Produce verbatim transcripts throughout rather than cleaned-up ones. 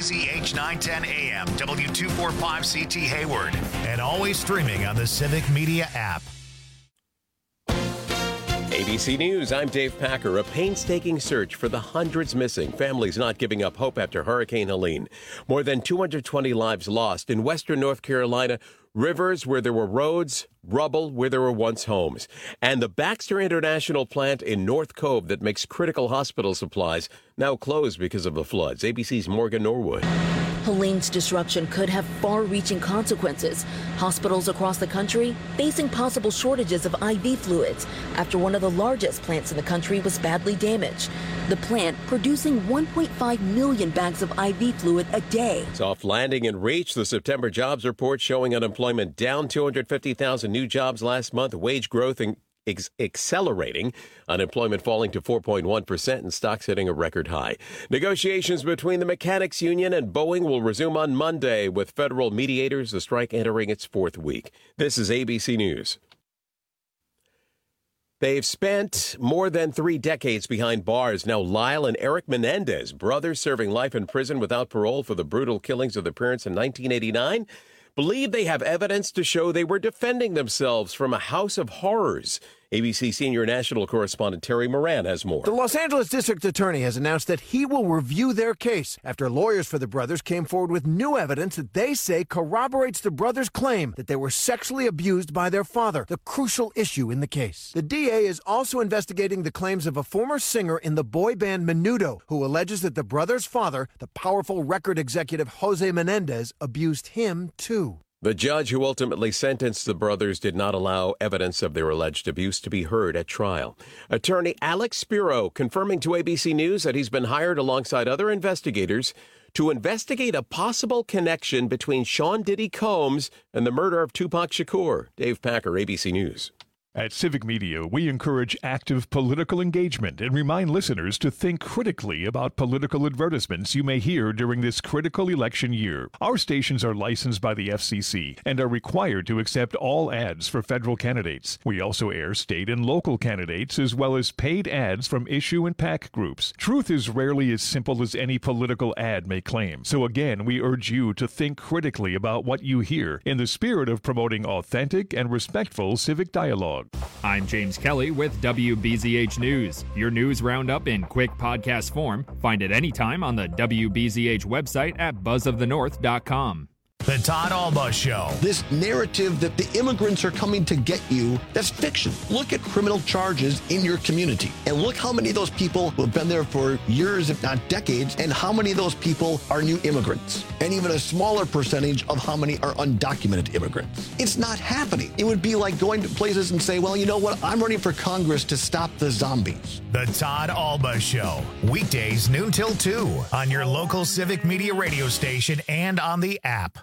Z H nine ten A M, W two forty-five C T Hayward, and always streaming on the Civic Media app. A B C News, I'm Dave Packer. A painstaking search for the hundreds missing. Families not giving up hope after Hurricane Helene. More than two hundred twenty lives lost in western North Carolina. Rivers where there were roads, rubble where there were once homes. And the Baxter International plant in North Cove that makes critical hospital supplies now closed because of the floods. A B C's Morgan Norwood. Helene's disruption could have far-reaching consequences. Hospitals across the country facing possible shortages of I V fluids after one of the largest plants in the country was badly damaged. The plant producing one point five million bags of I V fluid a day. Soft landing in reach. The September jobs report showing unemployment down two hundred fifty thousand new jobs last month. Wage growth in Ex- accelerating, unemployment falling to four point one percent and stocks hitting a record high. Negotiations between the mechanics union and Boeing will resume on Monday with federal mediators, the strike entering its fourth week. This is A B C News. They've spent more than three decades behind bars. Now Lyle and Eric Menendez, brothers serving life in prison without parole for the brutal killings of their parents in nineteen eighty-nine, believe they have evidence to show they were defending themselves from a house of horrors. A B C senior national correspondent Terry Moran has more. The Los Angeles District Attorney has announced that he will review their case after lawyers for the brothers came forward with new evidence that they say corroborates the brothers' claim that they were sexually abused by their father, the crucial issue in the case. The D A is also investigating the claims of a former singer in the boy band Menudo, who alleges that the brothers' father, the powerful record executive Jose Menendez, abused him too. The judge who ultimately sentenced the brothers did not allow evidence of their alleged abuse to be heard at trial. Attorney Alex Spiro confirming to A B C News that he's been hired alongside other investigators to investigate a possible connection between Sean Diddy Combs and the murder of Tupac Shakur. Dave Packer, A B C News. At Civic Media, we encourage active political engagement and remind listeners to think critically about political advertisements you may hear during this critical election year. Our stations are licensed by the F C C and are required to accept all ads for federal candidates. We also air state and local candidates as well as paid ads from issue and PAC groups. Truth is rarely as simple as any political ad may claim. So again, we urge you to think critically about what you hear in the spirit of promoting authentic and respectful civic dialogue. I'm James Kelly with W B Z H News, your news roundup in quick podcast form. Find it anytime on the W B Z H website at buzz of the north dot com. The Todd Alba Show. This narrative that the immigrants are coming to get you, that's fiction. Look at criminal charges in your community and look how many of those people who have been there for years, if not decades, and how many of those people are new immigrants, and even a smaller percentage of how many are undocumented immigrants. It's not happening. It would be like going to places and say, well, you know what? I'm running for Congress to stop the zombies. The Todd Alba Show. Weekdays noon till two on your local Civic Media radio station and on the app.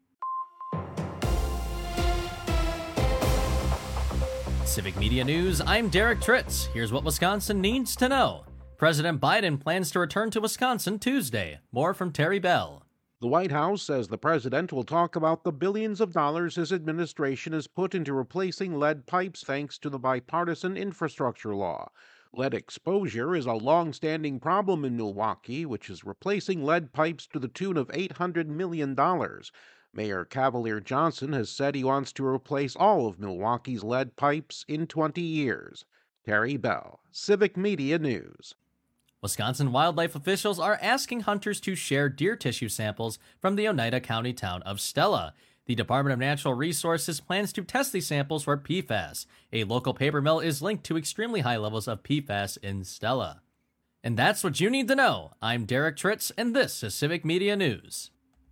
Civic Media News, I'm Derek Tritz. Here's what Wisconsin needs to know. President Biden plans to return to Wisconsin Tuesday. More from Terry Bell. The White House says the president will talk about the billions of dollars his administration has put into replacing lead pipes thanks to the bipartisan infrastructure law. Lead exposure is a long-standing problem in Milwaukee, which is replacing lead pipes to the tune of eight hundred million dollars. Mayor Cavalier Johnson has said he wants to replace all of Milwaukee's lead pipes in twenty years. Terry Bell, Civic Media News. Wisconsin wildlife officials are asking hunters to share deer tissue samples from the Oneida County town of Stella. The Department of Natural Resources plans to test these samples for P FAS. A local paper mill is linked to extremely high levels of P FAS in Stella. And that's what you need to know. I'm Derek Tritz, and this is Civic Media News.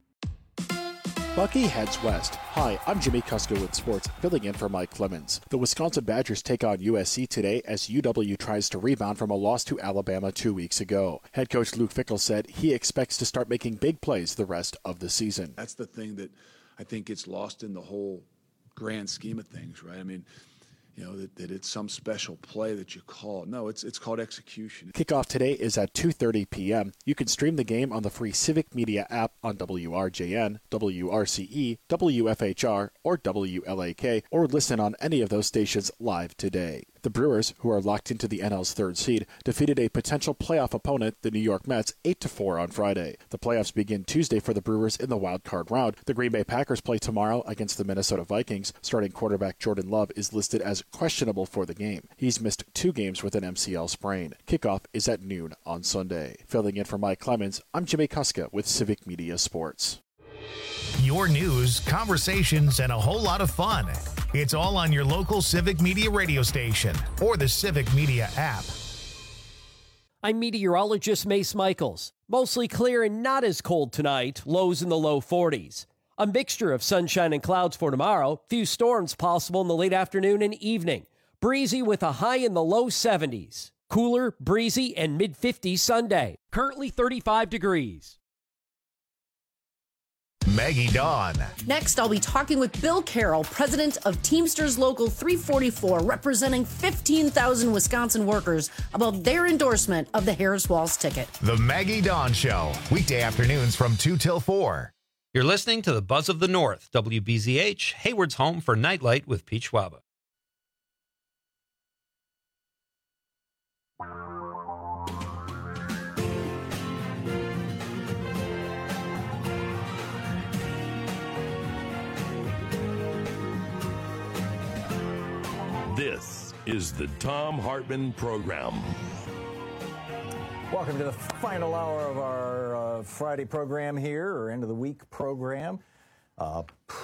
Bucky heads west. Hi, I'm Jimmy Kusko with sports, filling in for Mike Clemens. The Wisconsin Badgers take on U S C today as U W tries to rebound from a loss to Alabama two weeks ago. Head coach Luke Fickell said he expects to start making big plays the rest of the season. That's the thing that I think gets lost in the whole grand scheme of things, right? I mean, you know, that, that it's some special play that you call. No, it's it's called execution. Kickoff today is at two thirty p.m. You can stream the game on the free Civic Media app on W R J N, W R C E, W F H R, or W L A K, or listen on any of those stations live today. The Brewers, who are locked into the N L's third seed, defeated a potential playoff opponent, the New York Mets, eight to four on Friday. The playoffs begin Tuesday for the Brewers in the wild card round. The Green Bay Packers play tomorrow against the Minnesota Vikings. Starting quarterback Jordan Love is listed as questionable for the game. He's missed two games with an M C L sprain. Kickoff is at noon on Sunday. Filling in for Mike Clemens, I'm Jimmy Kuska with Civic Media Sports. Your news, conversations, and a whole lot of fun. It's all on your local Civic Media radio station or the Civic Media app. I'm meteorologist Mace Michaels. Mostly clear and not as cold tonight, lows in the low forties. A mixture of sunshine and clouds for tomorrow, few storms possible in the late afternoon and evening. Breezy with a high in the low seventies. Cooler, breezy, and mid-fifties Sunday. Currently thirty-five degrees. Maggie Dawn. Next, I'll be talking with Bill Carroll, president of Teamsters Local three forty-four, representing fifteen thousand Wisconsin workers, about their endorsement of the Harris-Walz ticket. The Maggie Dawn Show, weekday afternoons from two till four. You're listening to the Buzz of the North, W B Z H, Hayward's home for Nightlight with Pete Schwaba. This is the Thom Hartmann Program. Welcome to the final hour of our uh, Friday program here, or end of the week program. Uh,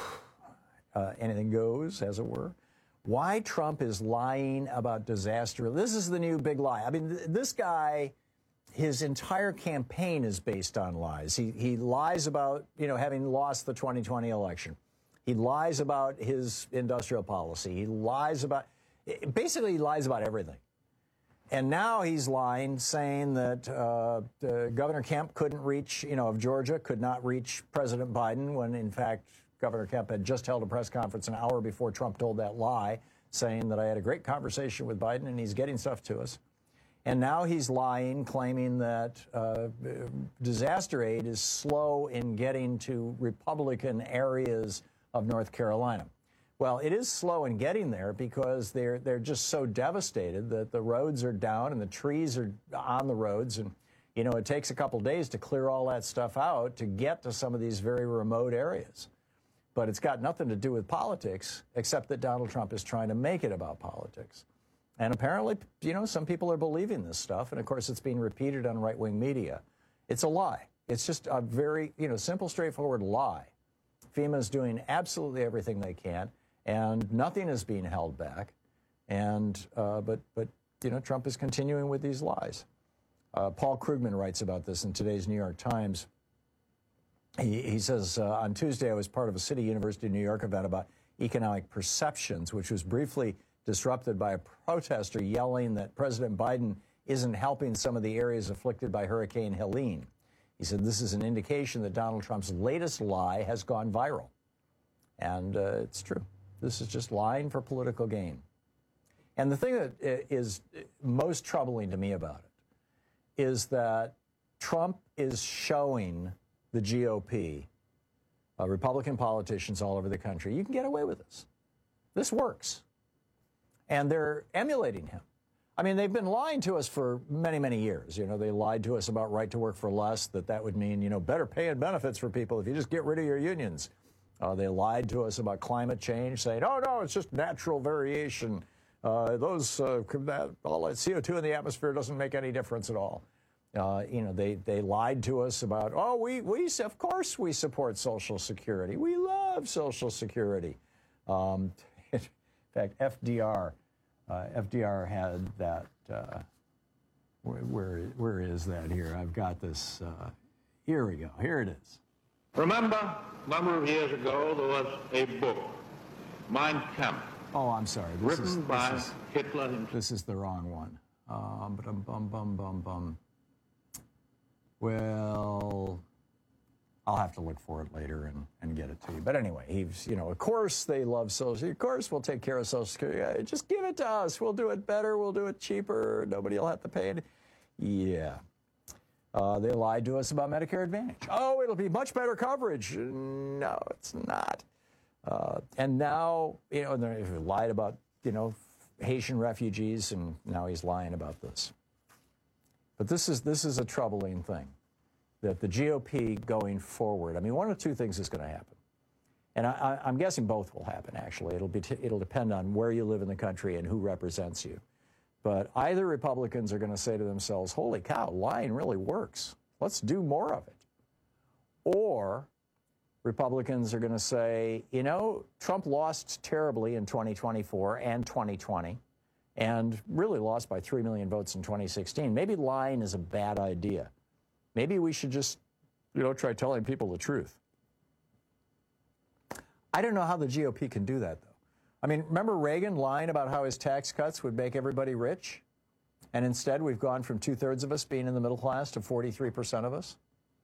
uh, anything goes, as it were. Why Trump is lying about disaster. This is the new big lie. I mean, th- this guy, his entire campaign is based on lies. He, he lies about, you know, having lost the twenty twenty election. He lies about his industrial policy. He lies about... Basically, he lies about everything. And now he's lying, saying that uh, uh, Governor Kemp couldn't reach, you know, of Georgia, could not reach President Biden, when, in fact, Governor Kemp had just held a press conference an hour before Trump told that lie, saying that I had a great conversation with Biden and he's getting stuff to us. And now he's lying, claiming that uh, disaster aid is slow in getting to Republican areas of North Carolina. Well, it is slow in getting there because they're they're just so devastated that the roads are down and the trees are on the roads. And, you know, it takes a couple days to clear all that stuff out to get to some of these very remote areas. But it's got nothing to do with politics, except that Donald Trump is trying to make it about politics. And apparently, you know, some people are believing this stuff. And, of course, it's being repeated on right-wing media. It's a lie. It's just a very, you know, simple, straightforward lie. FEMA is doing absolutely everything they can. And nothing is being held back, and uh, but but you know Trump is continuing with these lies. Uh, Paul Krugman writes about this in today's New York Times. He, he says uh, on Tuesday I was part of a City University of New York event about economic perceptions, which was briefly disrupted by a protester yelling that President Biden isn't helping some of the areas afflicted by Hurricane Helene. He said this is an indication that Donald Trump's latest lie has gone viral, and uh, it's true. This is just lying for political gain. And the thing that is most troubling to me about it is that Trump is showing the G O P, uh, Republican politicians all over the country, you can get away with this. This works. And they're emulating him. I mean, they've been lying to us for many, many years. You know, they lied to us about right to work for less, that that would mean, you know, better pay and benefits for people if you just get rid of your unions. Uh, they lied to us about climate change, saying, oh, no, it's just natural variation. Uh, those, uh, that, all that C O two in the atmosphere doesn't make any difference at all. Uh, you know, they, they lied to us about, oh, we, we, of course we support Social Security. We love Social Security. Um, in fact, F D R, uh, F D R had that, uh, where, where, where is that here? I've got this, uh, here we go, here it is. Remember, a number of years ago, there was a book, Mein Kampf. Oh, I'm sorry. This written is, by this is, Hitler himself. This is the wrong one. Um, bum, bum, bum, bum, bum. Well, I'll have to look for it later and, and get it to you. But anyway, he's, you know, of course they love Social Security. Of course we'll take care of Social Security. Just give it to us. We'll do it better. We'll do it cheaper. Nobody will have to pay it. Yeah. Uh, they lied to us about Medicare Advantage. Oh, it'll be much better coverage. No, it's not. Uh, and now, you know, they lied about, you know, Haitian refugees, and now he's lying about this. But this is this is a troubling thing, that the G O P going forward, I mean, one of two things is going to happen. And I, I'm guessing both will happen, actually. It'll be t- it'll depend on where you live in the country and who represents you. But either Republicans are going to say to themselves, holy cow, lying really works. Let's do more of it. Or Republicans are going to say, you know, Trump lost terribly in twenty twenty-four and twenty twenty, and really lost by three million votes in twenty sixteen. Maybe lying is a bad idea. Maybe we should just, you know, try telling people the truth. I don't know how the G O P can do that, though. I mean, remember Reagan lying about how his tax cuts would make everybody rich? And instead, we've gone from two-thirds of us being in the middle class to forty-three percent of us?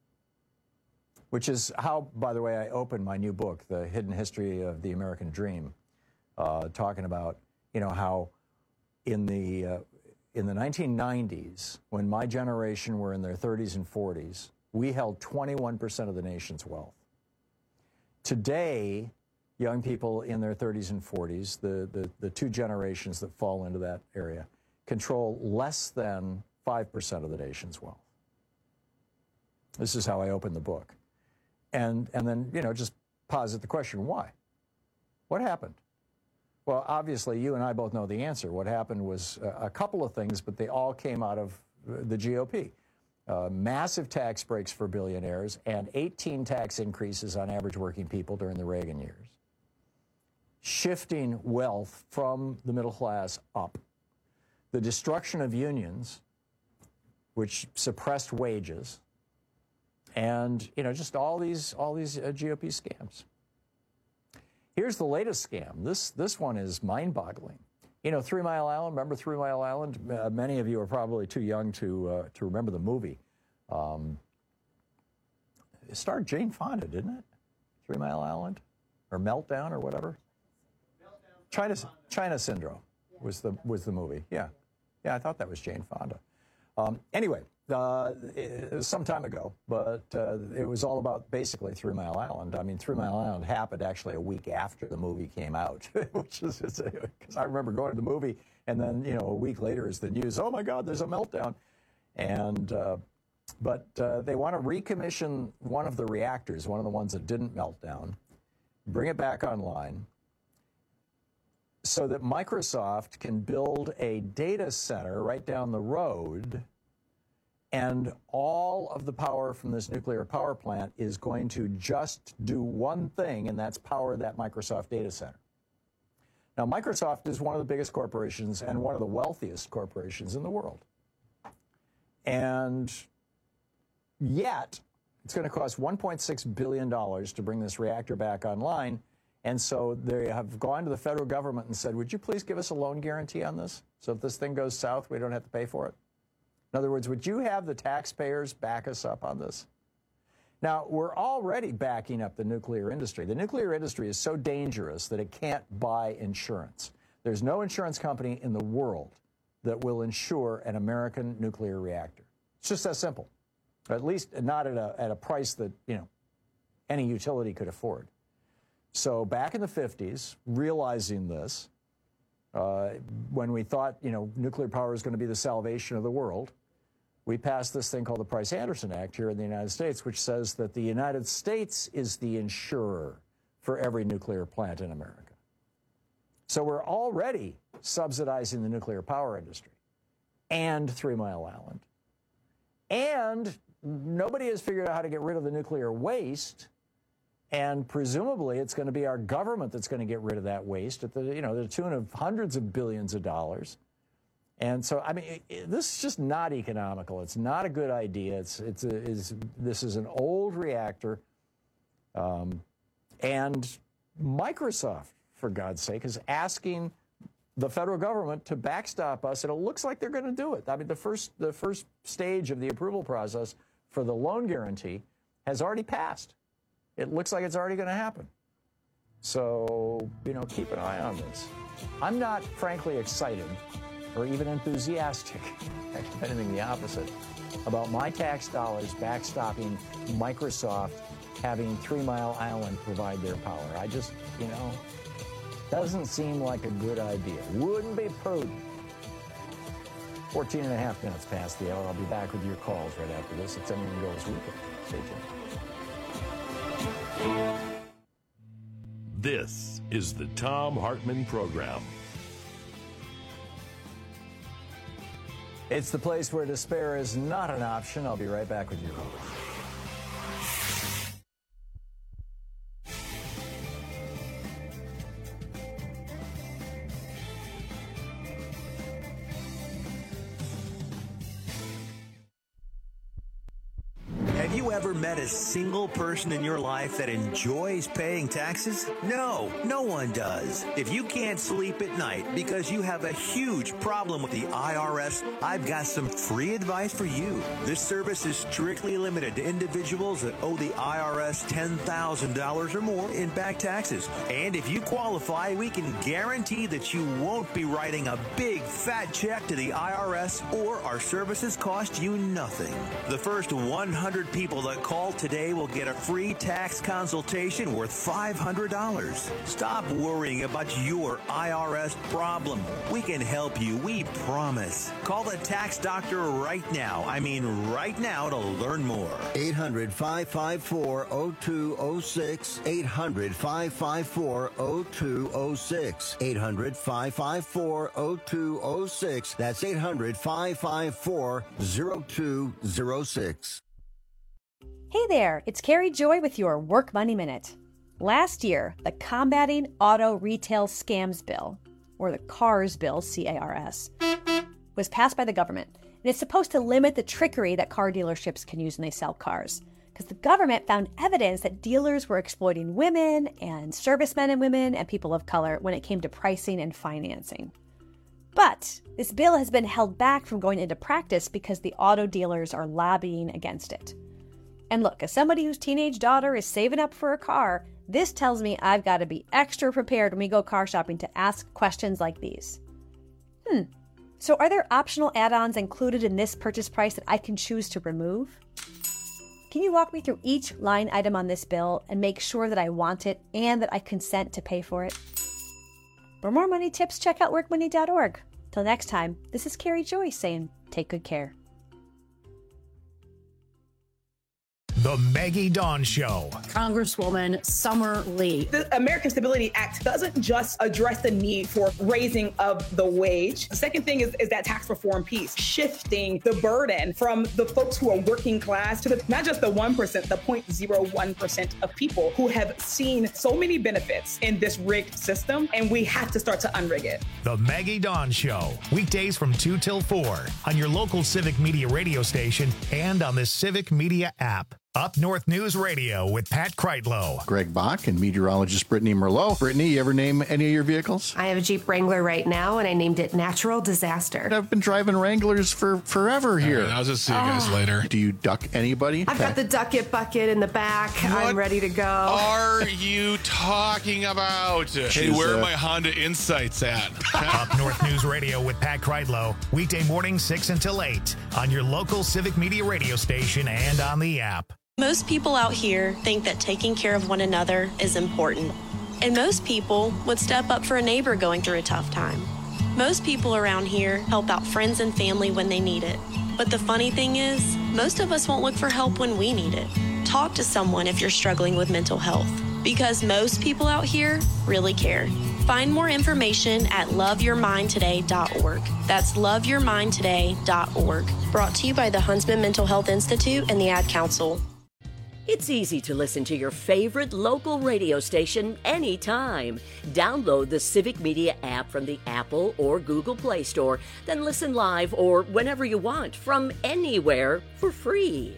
Which is how, by the way, I opened my new book, The Hidden History of the American Dream, uh, talking about, you know, how in the uh, in the nineteen nineties, when my generation were in their thirties and forties, we held twenty-one percent of the nation's wealth. Today, young people in their thirties and forties, the, the, the two generations that fall into that area, control less than five percent of the nation's wealth. This is how I opened the book. And, and then, you know, just posit the question, why? What happened? Well, obviously, you and I both know the answer. What happened was a, a couple of things, but they all came out of the G O P. Uh, massive tax breaks for billionaires and eighteen tax increases on average working people during the Reagan years. Shifting wealth from the middle class up. The destruction of unions, which suppressed wages. And, you know, just all these all these uh, G O P scams. Here's the latest scam. This this one is mind-boggling. You know, Three Mile Island. Remember Three Mile Island? Uh, many of you are probably too young to uh, to remember the movie. Um, it starred Jane Fonda, didn't it? Three Mile Island, or Meltdown, or whatever. China China Syndrome was the was the movie. Yeah, yeah. I thought that was Jane Fonda. Um, anyway. Uh, it was some time ago, but uh, it was all about basically Three Mile Island. I mean, Three Mile Island happened actually a week after the movie came out, which is because I remember going to the movie, and then, you know, a week later is the news, oh my God, there's a meltdown. And uh, but uh, they want to recommission one of the reactors, one of the ones that didn't melt down, bring it back online, so that Microsoft can build a data center right down the road. And all of the power from this nuclear power plant is going to just do one thing, and that's power that Microsoft data center. Now, Microsoft is one of the biggest corporations and one of the wealthiest corporations in the world. And yet, it's going to cost one point six billion dollars to bring this reactor back online. And so they have gone to the federal government and said, would you please give us a loan guarantee on this? So if this thing goes south, we don't have to pay for it. In other words, would you have the taxpayers back us up on this? Now, we're already backing up the nuclear industry. The nuclear industry is so dangerous that it can't buy insurance. There's no insurance company in the world that will insure an American nuclear reactor. It's just that simple. At least not at a, at a price that, you know, any utility could afford. So back in the fifties, realizing this, uh, when we thought, you know, nuclear power is going to be the salvation of the world, we passed this thing called the Price-Anderson Act here in the United States, which says that the United States is the insurer for every nuclear plant in America. So we're already subsidizing the nuclear power industry and Three Mile Island. And nobody has figured out how to get rid of the nuclear waste. And presumably it's going to be our government that's going to get rid of that waste at the, you know, the tune of hundreds of billions of dollars. And so, I mean, it, it, this is just not economical. It's not a good idea. It's, it's, a, it's this is an old reactor. Um, and Microsoft, for God's sake, is asking the federal government to backstop us, and it looks like they're going to do it. I mean, the first, the first stage of the approval process for the loan guarantee has already passed. It looks like it's already going to happen. So, you know, keep an eye on this. I'm not, frankly, excited or even enthusiastic, if anything the opposite, about my tax dollars backstopping Microsoft having Three Mile Island provide their power. I just, you know, Doesn't seem like a good idea. Wouldn't be prudent. fourteen and a half minutes past the hour. I'll be back with your calls right after this. It's Anything Goes Weekend. Stay tuned. This is the Thom Hartmann Program. It's the place where despair is not an option. I'll be right back with your host. Have you ever met a single person in your life that enjoys paying taxes? No, no one does. If you can't sleep at night because you have a huge problem with the I R S, I've got some free advice for you. This service is strictly limited to individuals that owe the I R S ten thousand dollars or more in back taxes. And if you qualify, we can guarantee that you won't be writing a big fat check to the I R S, or our services cost you nothing. The first one hundred people that call today will get a free tax consultation worth five hundred dollars. Stop worrying about your I R S problem. We can help you, we promise. Call the tax doctor right now. I mean right now to learn more. eight hundred, five five four, oh two oh six. eight hundred, five five four, oh two oh six. eight hundred, five five four, oh two oh six. That's eight hundred, five five four, oh two oh six. Hey there, it's Carrie Joy with your Work Money Minute. Last year, the Combating Auto Retail Scams Bill, or the CARS Bill, C A R S, was passed by the government, and it's supposed to limit the trickery that car dealerships can use when they sell cars. Because the government found evidence that dealers were exploiting women and servicemen and women and people of color when it came to pricing and financing. But this bill has been held back from going into practice because the auto dealers are lobbying against it. And look, as somebody whose teenage daughter is saving up for a car, this tells me I've got to be extra prepared when we go car shopping to ask questions like these. Hmm, so are there optional add-ons included in this purchase price that I can choose to remove? Can you walk me through each line item on this bill and make sure that I want it and that I consent to pay for it? For more money tips, check out work money dot org. Till next time, this is Carrie Joy saying, take good care. The Maggie Dawn Show. Congresswoman Summer Lee. The American Stability Act doesn't just address the need for raising of the wage. The second thing is, is that tax reform piece, shifting the burden from the folks who are working class to the, not just the one percent, the zero point zero one percent of people who have seen so many benefits in this rigged system, and we have to start to unrig it. The Maggie Dawn Show, weekdays from two till four on your local Civic Media radio station and on the Civic Media app. Up North News Radio with Pat Kreitlow. Greg Bach and meteorologist Brittany Merlot. Brittany, you ever name any of your vehicles? I have a Jeep Wrangler right now, and I named it Natural Disaster. I've been driving Wranglers for forever here. Right, I'll just see you guys oh. later. Do you duck anybody? I've Pat? got the duck it bucket in the back. What I'm ready to go. Are you talking about? Hey, where uh, are my Honda Insights at? Up North News Radio with Pat Kreitlow. Weekday morning, six until eight on your local Civic Media radio station and on the app. Most people out here think that taking care of one another is important. And most people would step up for a neighbor going through a tough time. Most people around here help out friends and family when they need it. But the funny thing is, most of us won't look for help when we need it. Talk to someone if you're struggling with mental health, because most people out here really care. Find more information at love your mind today dot org. That's love your mind today dot org. Brought to you by the Huntsman Mental Health Institute and the Ad Council. It's easy to listen to your favorite local radio station anytime. Download the Civic Media app from the Apple or Google Play Store, then listen live or whenever you want from anywhere for free.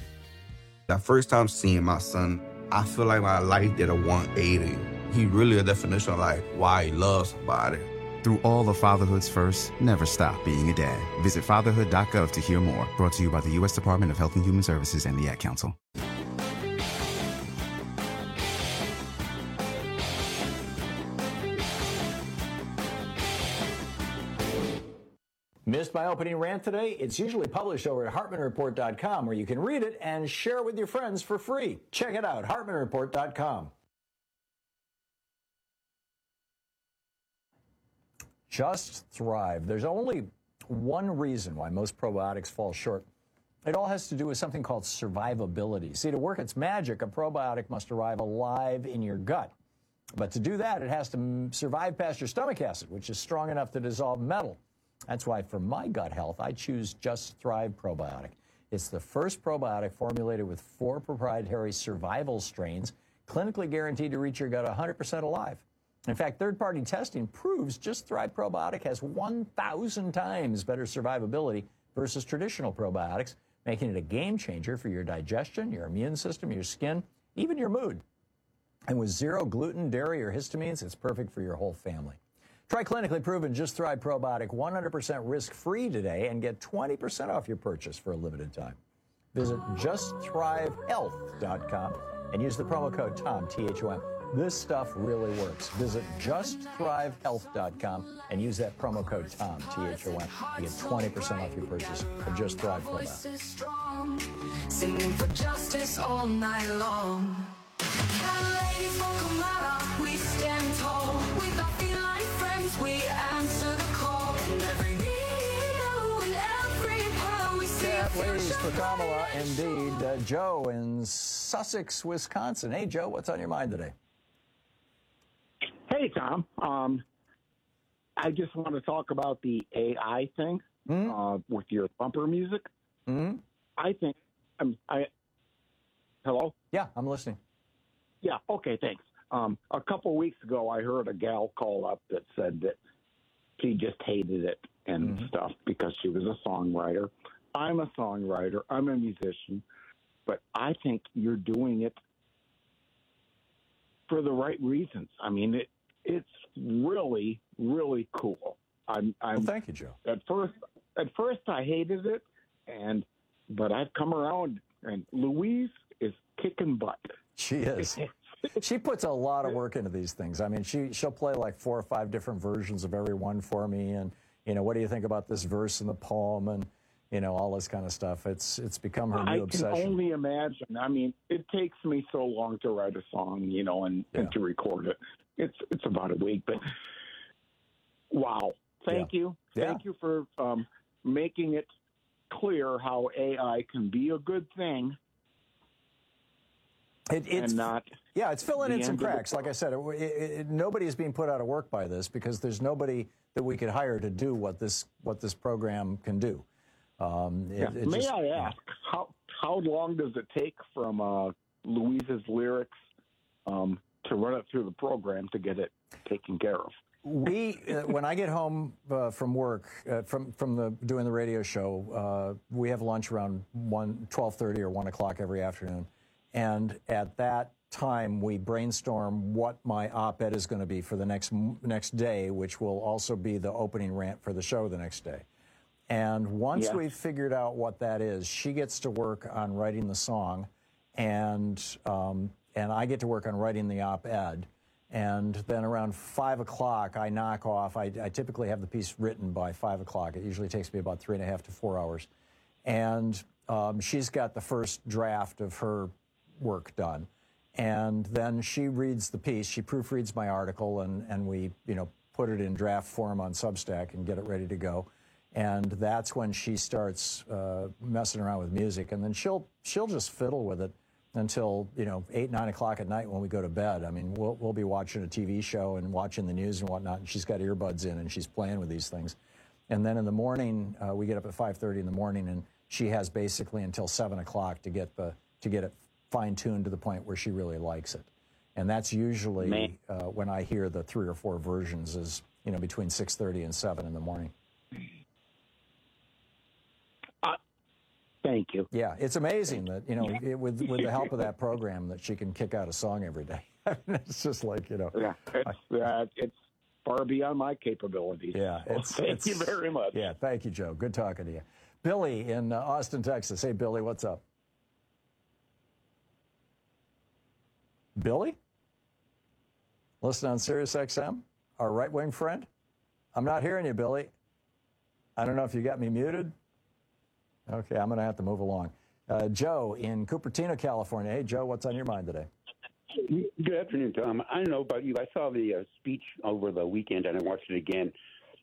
The first time seeing my son, I feel like my life did a one eighty. He really a definition of like why he loves somebody. Through all of fatherhood's first, never stop being a dad. Visit fatherhood dot gov to hear more. Brought to you by the U S Department of Health and Human Services and the Ad Council. Missed my opening rant today? It's usually published over at Hartman Report dot com, where you can read it and share it with your friends for free. Check it out, Hartman Report dot com. Just Thrive. There's only one reason why most probiotics fall short. It all has to do with something called survivability. See, to work its magic, a probiotic must arrive alive in your gut. But to do that, it has to survive past your stomach acid, which is strong enough to dissolve metal. That's why for my gut health, I choose Just Thrive Probiotic. It's the first probiotic formulated with four proprietary survival strains, clinically guaranteed to reach your gut one hundred percent alive. In fact, third-party testing proves Just Thrive Probiotic has one thousand times better survivability versus traditional probiotics, making it a game changer for your digestion, your immune system, your skin, even your mood. And with zero gluten, dairy, or histamines, it's perfect for your whole family. Try clinically proven Just Thrive Probiotic one hundred percent risk-free today and get twenty percent off your purchase for a limited time. Visit just thrive health dot com and use the promo code TOM, T H O M. This stuff really works. Visit just thrive health dot com and use that promo code TOM, T H O M, to get twenty percent off your purchase of Just Thrive Probiotic. Singing for justice all night long. We stand tall with our feline friends. We answer the call. And every needle and every pearl we see. Cat ladies for Kamala, indeed. Uh, Joe in Sussex, Wisconsin. Hey, Joe, what's on your mind today? Hey, Tom. Um, I just want to talk about the A I thing mm-hmm. uh, with your bumper music. Mm-hmm. I think. Um, I. Hello. Yeah, I'm listening. Yeah. Okay. Thanks. Um, a couple of weeks ago, I heard a gal call up that said that she just hated it and mm-hmm. stuff because she was a songwriter. I'm a songwriter. I'm a musician, but I think you're doing it for the right reasons. I mean, it it's really, really cool. I'm. I'm well, thank you, Joe. At first, at first, I hated it, and but I've come around, and Louise is kicking butt. She is. She puts a lot of work into these things. I mean, she, she'll play like four or five different versions of every one for me. And, you know, what do you think about this verse in the poem? And, you know, all this kind of stuff. It's it's become her new I obsession. I can only imagine. I mean, it takes me so long to write a song, you know, and, yeah. and to record it. It's it's about a week. But, wow. Thank yeah. you. Yeah. Thank you for um, making it clear how A I can be a good thing. It, it's, and not yeah, it's filling in some cracks. Like I said, it, it, it, nobody is being put out of work by this because there's nobody that we could hire to do what this what this program can do. Um, it, yeah. it May just, I ask how how long does it take from uh, Louise's lyrics um, to run it through the program to get it taken care of? We uh, when I get home uh, from work uh, from from the doing the radio show, uh, we have lunch around one twelve thirty or one o'clock every afternoon. And at that time, we brainstorm what my op-ed is going to be for the next next day, which will also be the opening rant for the show the next day. And once yeah. we've figured out what that is, she gets to work on writing the song, and um, and I get to work on writing the op-ed. And then around five o'clock, I knock off. I, I typically have the piece written by five o'clock. It usually takes me about three and a half to four hours. And um, she's got the first draft of her work done, and then she reads the piece, she proofreads my article, and and we you know put it in draft form on Substack and get it ready to go. And that's when she starts uh, messing around with music, and then she'll she'll just fiddle with it until you know eight nine o'clock at night when we go to bed. I mean, we'll we'll be watching a T V show and watching the news and whatnot, and she's got earbuds in and she's playing with these things. And then in the morning, uh, we get up at five thirty in the morning, and she has basically until seven o'clock to get the to get it fine-tuned to the point where she really likes it. And that's usually uh, when I hear the three or four versions is, you know, between six thirty and seven in the morning. Uh, thank you. Yeah, it's amazing that, you know, it, with with the help of that program that she can kick out a song every day. I mean, it's just like, you know. Yeah, it's, uh, it's far beyond my capabilities. Yeah. It's, thank it's, you very much. Yeah, thank you, Joe. Good talking to you. Billy in uh, Austin, Texas. Hey, Billy, what's up? Billy? Listen on Sirius X M, our right-wing friend? I'm not hearing you, Billy. I don't know if you got me muted. Okay, I'm going to have to move along. Uh, Joe in Cupertino, California. Hey, Joe, what's on your mind today? Good afternoon, Tom. I don't know about you. I saw the uh, speech over the weekend, and I watched it again.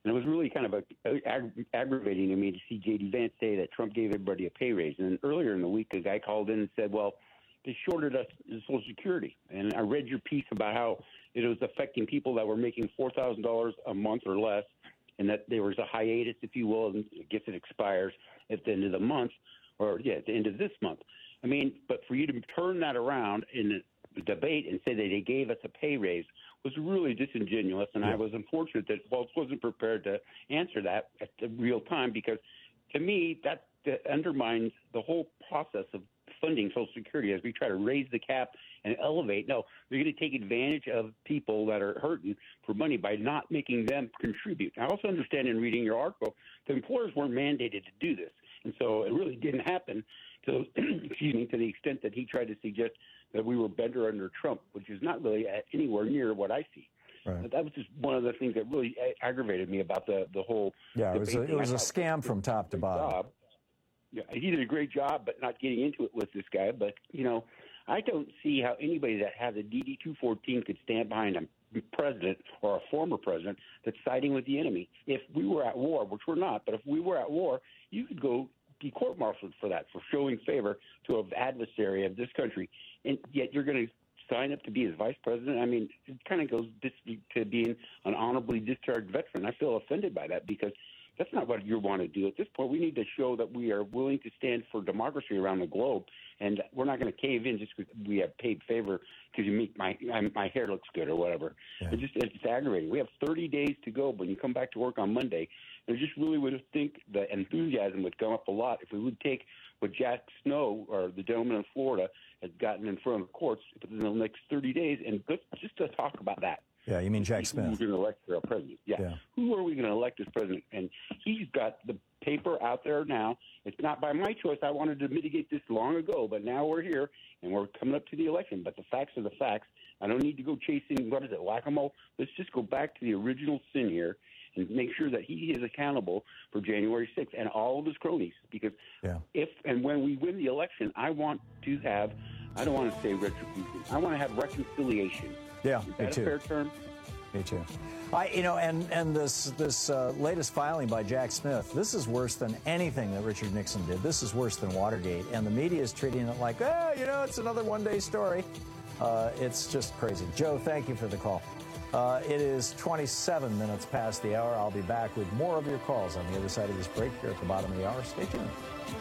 And it was really kind of a, ag- aggravating to me to see J D. Vance say that Trump gave everybody a pay raise. And then earlier in the week, a guy called in and said, well, they shorted us Social Security. And I read your piece about how it was affecting people that were making four thousand dollars a month or less, and that there was a hiatus, if you will, and I guess it expires at the end of the month, or, yeah, at the end of this month. I mean, but for you to turn that around in the debate and say that they gave us a pay raise was really disingenuous, and I was unfortunate that Walz wasn't prepared to answer that at the real time, because to me that, that undermines the whole process of funding Social Security as we try to raise the cap and elevate. No, they're going to take advantage of people that are hurting for money by not making them contribute. I also understand in reading your article, the employers weren't mandated to do this, and so it really didn't happen to, excuse me, to the extent that he tried to suggest that we were better under Trump, which is not really anywhere near what I see. Right. That was just one of the things that really aggravated me about the, the whole Yeah, it was a, it was a scam from top to bottom. Job. Yeah, he did a great job, but not getting into it with this guy. But, you know, I don't see how anybody that has a D D two fourteen could stand behind a president or a former president that's siding with the enemy. If we were at war, which we're not, but if we were at war, you could go be court-martialed for that, for showing favor to an adversary of this country. And yet you're going to sign up to be his vice president? I mean, it kind of goes to being an honorably discharged veteran. I feel offended by that, because that's not what you want to do. At this point, we need to show that we are willing to stand for democracy around the globe, and we're not going to cave in just because we have paid favor because you make my my hair looks good or whatever. Yeah. It's just it's aggravating. We have thirty days to go when you come back to work on Monday. I just really would think the enthusiasm would come up a lot if we would take what Jack Snow, or the gentleman in Florida, has gotten in front of the courts within the next thirty days, and just to talk about that. Yeah, you mean Jack Smith. Who we're going to elect for our president. Yeah. yeah. Who are we going to elect as president? And he's got the paper out there now. It's not by my choice. I wanted to mitigate this long ago, but now we're here, and we're coming up to the election. But the facts are the facts. I don't need to go chasing, what is it, whack-a-mole? Let's just go back to the original sin here and make sure that he is accountable for January sixth and all of his cronies. Because yeah. if and when we win the election, I want to have, I don't want to say retribution, I want to have reconciliation. Yeah, is me that too. a fair term? Me too. I, you know, and and this this uh, latest filing by Jack Smith, this is worse than anything that Richard Nixon did. This is worse than Watergate, and the media is treating it like, oh, you know, it's another one-day story. Uh, it's just crazy. Joe, thank you for the call. Uh, it is twenty-seven minutes past the hour. I'll be back with more of your calls on the other side of this break here at the bottom of the hour. Stay tuned.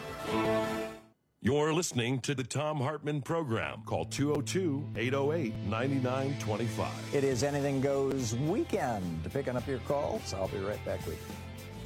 You're listening to the Thom Hartmann Program. Call two oh two, eight oh eight, nine nine two five. It is Anything Goes weekend. Picking up your calls. I'll be right back with you.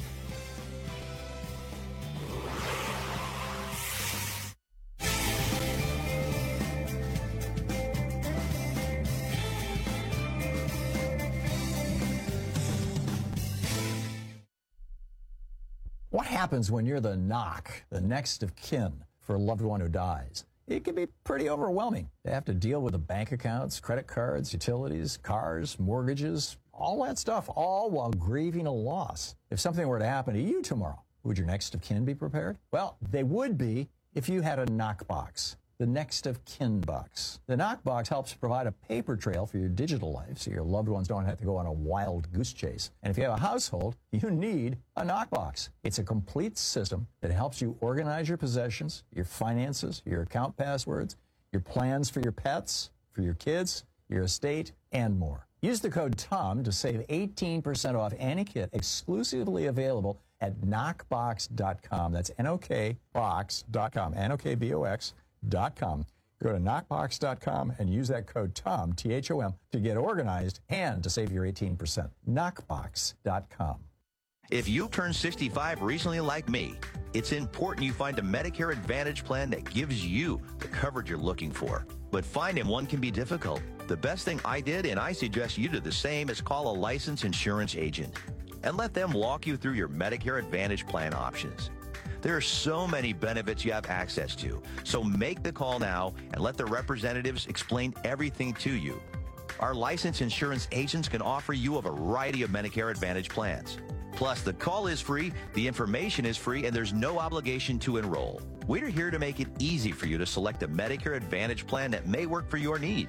What happens when you're the knock, the next of kin for a loved one who dies? It can be pretty overwhelming. They have to deal with the bank accounts, credit cards, utilities, cars, mortgages, all that stuff, all while grieving a loss. If something were to happen to you tomorrow, would your next of kin be prepared? Well, they would be if you had a knockbox, the next of kin box. The knockbox helps provide a paper trail for your digital life so your loved ones don't have to go on a wild goose chase. And if you have a household, you need a knockbox. It's a complete system that helps you organize your possessions, your finances, your account passwords, your plans for your pets, for your kids, your estate, and more. Use the code TOM to save eighteen percent off any kit exclusively available at knockbox dot com. That's N O K box dot com, N O K B O X dot com. Go to knockbox dot com and use that code TOM, T H O M, to get organized and to save your eighteen percent. knockbox dot com. If you turned sixty-five recently like me, it's important you find a Medicare Advantage plan that gives you the coverage you're looking for. But finding one can be difficult. The best thing I did, and I suggest you do the same, is call a licensed insurance agent and let them walk you through your Medicare Advantage plan options. There are so many benefits you have access to, so make the call now and let the representatives explain everything to you. Our licensed insurance agents can offer you a variety of Medicare Advantage plans. Plus, the call is free, the information is free, and there's no obligation to enroll. We're here to make it easy for you to select a Medicare Advantage plan that may work for your needs.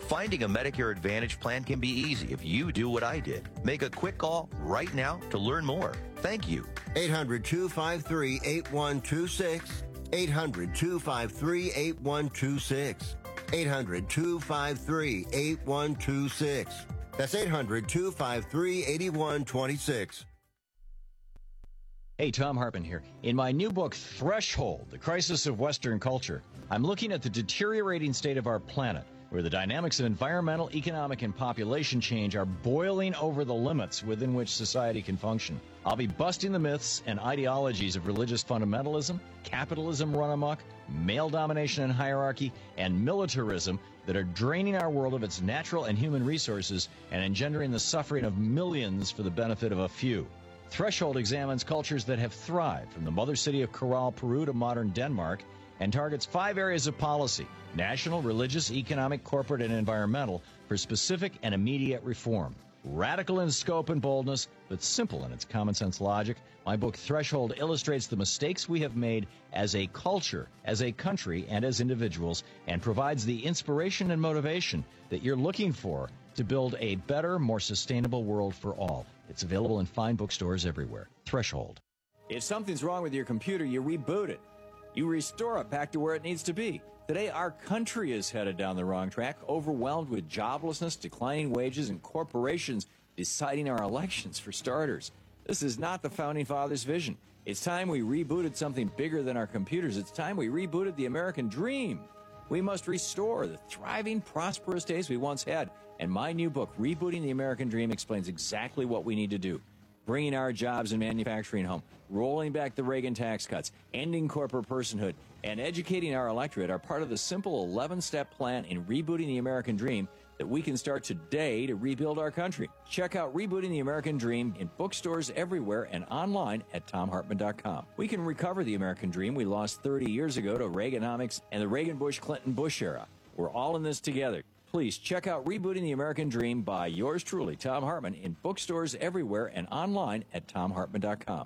Finding a Medicare Advantage plan can be easy if you do what I did. Make a quick call right now to learn more. Thank you. eight hundred, two five three, eight one two six. eight hundred, two five three, eight one two six. eight hundred, two five three, eight one two six. That's eight hundred, two five three, eight one two six. Hey, Tom Hartman here. In my new book, Threshold, The Crisis of Western Culture, I'm looking at the deteriorating state of our planet, where the dynamics of environmental, economic, and population change are boiling over the limits within which society can function. I'll be busting the myths and ideologies of religious fundamentalism, capitalism run amok, male domination and hierarchy, and militarism that are draining our world of its natural and human resources and engendering the suffering of millions for the benefit of a few. Threshold examines cultures that have thrived, from the mother city of Corral, Peru to modern Denmark, and targets five areas of policy: national, religious, economic, corporate, and environmental, for specific and immediate reform. Radical in scope and boldness, but simple in its common sense logic, my book Threshold illustrates the mistakes we have made as a culture, as a country, and as individuals, and provides the inspiration and motivation that you're looking for to build a better, more sustainable world for all. It's available in fine bookstores everywhere. Threshold. If something's wrong with your computer, you reboot it. You restore it back to where it needs to be. Today, our country is headed down the wrong track, overwhelmed with joblessness, declining wages, and corporations deciding our elections, for starters. This is not the Founding Fathers' vision. It's time we rebooted something bigger than our computers. It's time we rebooted the American dream. We must restore the thriving, prosperous days we once had. And my new book, Rebooting the American Dream, explains exactly what we need to do. Bringing our jobs and manufacturing home, rolling back the Reagan tax cuts, ending corporate personhood, and educating our electorate are part of the simple eleven-step plan in rebooting the American dream that we can start today to rebuild our country. Check out Rebooting the American Dream in bookstores everywhere and online at tom hartman dot com. We can recover the American dream we lost thirty years ago to Reaganomics and the Reagan-Bush-Clinton-Bush era. We're all in this together. Please check out Rebooting the American Dream by yours truly, Tom Hartman, in bookstores everywhere and online at tom hartman dot com.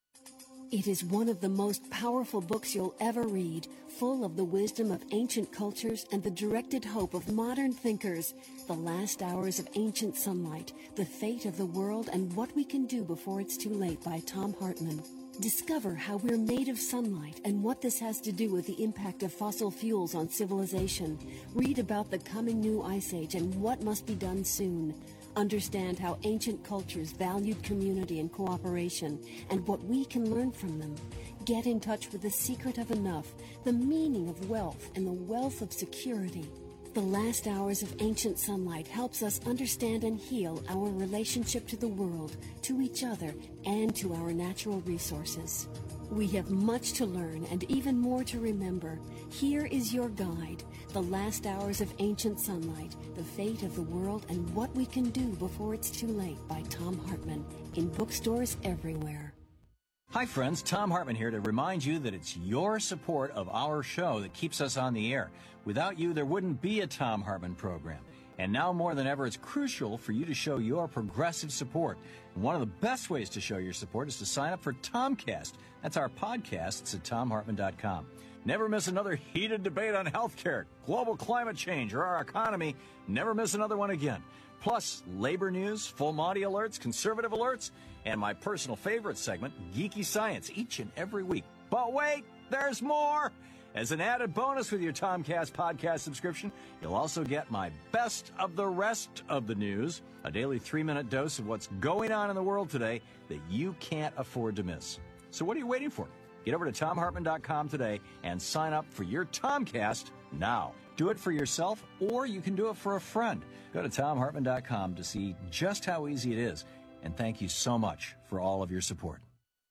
It is one of the most powerful books you'll ever read, full of the wisdom of ancient cultures and the directed hope of modern thinkers. The Last Hours of Ancient Sunlight, The Fate of the World and What We Can Do Before It's Too Late by Tom Hartman. Discover how we're made of sunlight and what this has to do with the impact of fossil fuels on civilization. Read about the coming new ice age and what must be done soon. Understand how ancient cultures valued community and cooperation and what we can learn from them. Get in touch with the secret of enough, the meaning of wealth, and the wealth of security. The Last Hours of Ancient Sunlight helps us understand and heal our relationship to the world, to each other, and to our natural resources. We have much to learn and even more to remember. Here is your guide, The Last Hours of Ancient Sunlight, The Fate of the World and What We Can Do Before It's Too Late by Tom Hartman, in bookstores everywhere. Hi friends, Tom Hartman here to remind you that it's your support of our show that keeps us on the air. Without you, there wouldn't be a Tom Hartman program. And now more than ever, it's crucial for you to show your progressive support. And one of the best ways to show your support is to sign up for Tomcast. That's our podcasts at tom hartman dot com. Never miss another heated debate on healthcare, global climate change, or our economy. Never miss another one again. Plus, labor news, full Monty alerts, conservative alerts, and my personal favorite segment, Geeky Science, each and every week. But wait, there's more! As an added bonus with your Tomcast podcast subscription, you'll also get my best of the rest of the news, a daily three-minute dose of what's going on in the world today that you can't afford to miss. So what are you waiting for? Get over to tom hartman dot com today and sign up for your Tomcast now. Do it for yourself, or you can do it for a friend. Go to tom hartman dot com to see just how easy it is. And thank you so much for all of your support.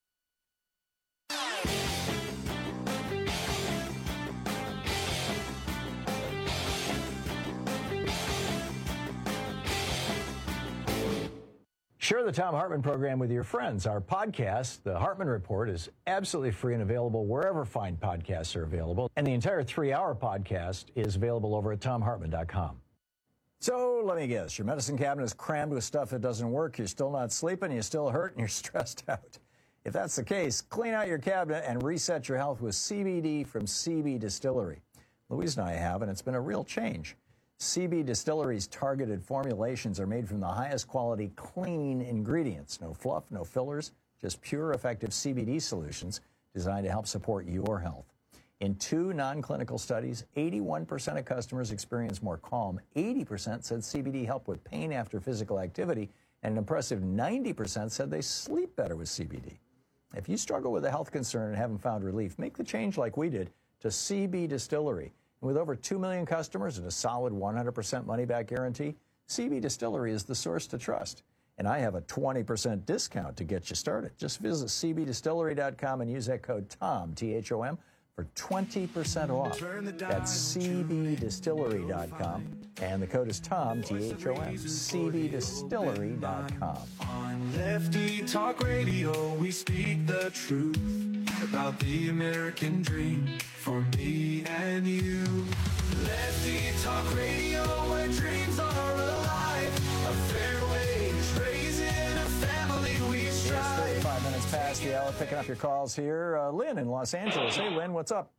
Share the Tom Hartman program with your friends. Our podcast, The Hartman Report, is absolutely free and available wherever fine podcasts are available. And the entire three-hour podcast is available over at tom hartman dot com. So let me guess, your medicine cabinet is crammed with stuff that doesn't work, you're still not sleeping, you still hurt, and you're stressed out. If that's the case, clean out your cabinet and reset your health with C B D from C B Distillery. Louise and I have, and it's been a real change. C B Distillery's targeted formulations are made from the highest quality, clean ingredients. No fluff, no fillers, just pure, effective C B D solutions designed to help support your health. In two non-clinical studies, eighty-one percent of customers experienced more calm, eighty percent said C B D helped with pain after physical activity, and an impressive ninety percent said they sleep better with C B D. If you struggle with a health concern and haven't found relief, make the change like we did to C B Distillery. And with over two million customers and a solid one hundred percent money-back guarantee, C B Distillery is the source to trust. And I have a twenty percent discount to get you started. Just visit C B distillery dot com and use that code TOM, T H O M, for twenty percent off. That's C B distillery dot com, and the code is TOM, T H O M, C B distillery dot com. On Lefty Talk Radio, we speak the truth about the American dream for me and you. Lefty Talk Radio, where dreams are alive. A fair wage, raising a family we strive. It's thirty-five minutes past the hour, picking up your calls here. Uh, Lynn in Los Angeles. Hey, Lynn, what's up?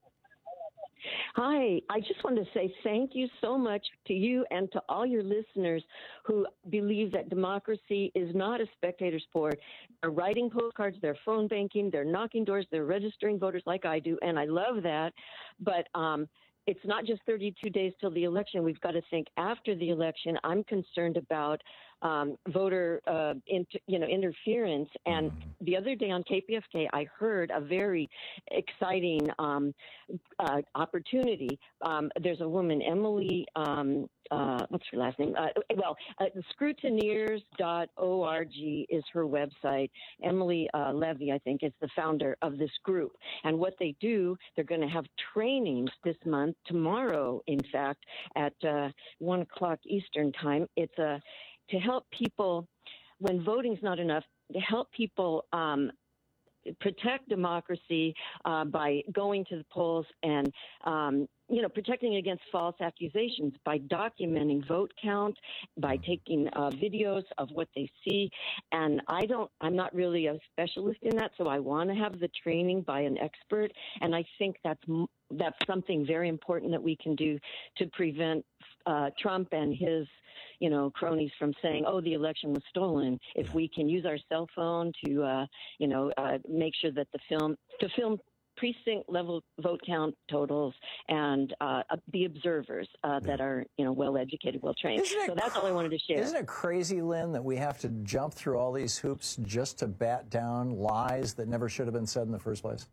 Hi, I just wanted to say thank you so much to you and to all your listeners who believe that democracy is not a spectator sport. They're writing postcards, they're phone banking, they're knocking doors, they're registering voters like I do, and I love that. But um, it's not just thirty-two days till the election. We've got to think after the election. I'm concerned about um, voter, uh, inter, you know, interference. And the other day on K P F K, I heard a very exciting um, uh, opportunity. Um, there's a woman, Emily, um, uh, what's her last name? Uh, well, uh, scrutineers dot org is her website. Emily uh, Levy, I think, is the founder of this group. And what they do, they're going to have trainings this month, tomorrow, in fact, at uh, one o'clock Eastern time. It's a to help people, when voting's not enough, to help people um, protect democracy uh, by going to the polls and, um, you know, protecting against false accusations by documenting vote count, by taking uh, videos of what they see. And I don't, I'm not really a specialist in that, so I want to have the training by an expert. And I think that's that's something very important that we can do to prevent uh, Trump and his, you know, cronies from saying, oh, the election was stolen. If we can use our cell phone to, uh, you know, uh, make sure that the film, to film precinct level vote count totals and uh, the observers uh, that are, you know, well educated, well trained. So that's all I wanted to share. Isn't it crazy, Lynn, that we have to jump through all these hoops just to bat down lies that never should have been said in the first place?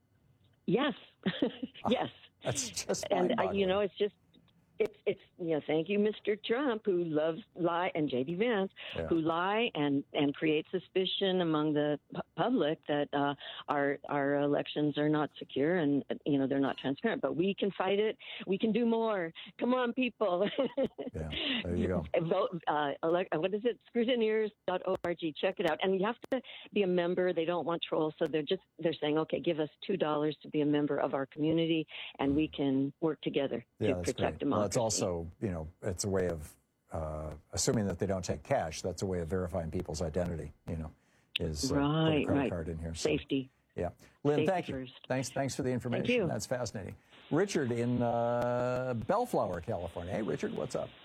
Yes. Yes. That's just and uh, you know, it's just it's it's you know, thank you, Mister Trump, who loves lie, and J D Vance, Yeah. who lie and and create suspicion among the pu- public that uh, our our elections are not secure and you know they're not transparent. But we can fight it. We can do more. Come on, people. Yeah, there you go. Vote. Uh, elect, what is it? scrutineers dot org. Check it out. And you have to be a member. They don't want trolls, so they're just they're saying, okay, give us two dollars to be a member of our community, and we can work together Yeah, to that's protect great. democracy. Well, it's also, you know, it's a way of, uh, assuming that they don't take cash, that's a way of verifying people's identity, you know, is uh, put a Right, credit right. card in here. So, Safety. yeah. Lynn, Safety thank you. first. Thanks, thanks for the information. you. That's fascinating. Richard in uh, Bellflower, California. Hey, Richard, what's up?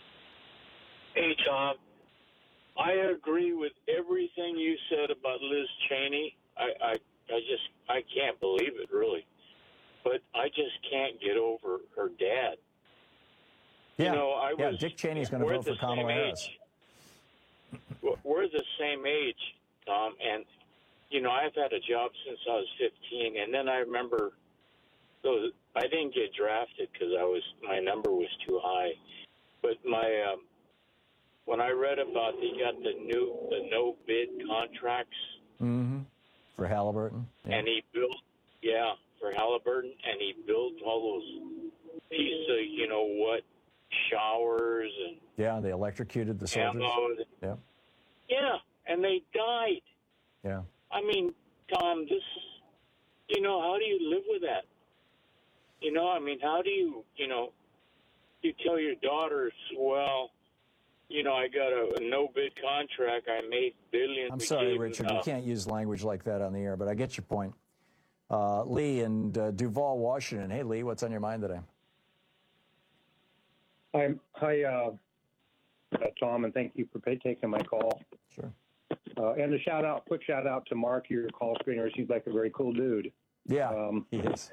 Hey, Tom. I agree with everything you said about Liz Cheney. I, I, I just, I can't believe it, really. But I just can't get over her dad. Yeah, You know, I yeah was, Dick Cheney's going to we're vote for the Kamala same Harris. age. We're the same age, Tom, and, you know, I've had a job since I was fifteen, and then I remember, those, I didn't get drafted because I was, my number was too high, but my, um, when I read about they got the new, the no bid contracts, Mm-hmm. For Halliburton. Yeah. and he built, yeah, for Halliburton, and he built all those pieces of, you know what, showers and Yeah, they electrocuted the soldiers. ammo. Yeah, Yeah, and they died. yeah. I mean, Tom, this is, you know, how do you live with that? You know, I mean, how do you, you know, you tell your daughters, well, you know, I got a, a no-bid contract. I made billions. I'm We sorry, gave Richard. them, You uh, can't use language like that on the air, but I get your point. Uh, Lee in uh, Duval, Washington. Hey, Lee, what's on your mind today? Hi, hi, uh, uh, Tom, and thank you for pay, taking my call. Sure. Uh, and a shout out, quick shout out to Mark, your call screener. Seems like a very cool dude. Yeah, um, he is.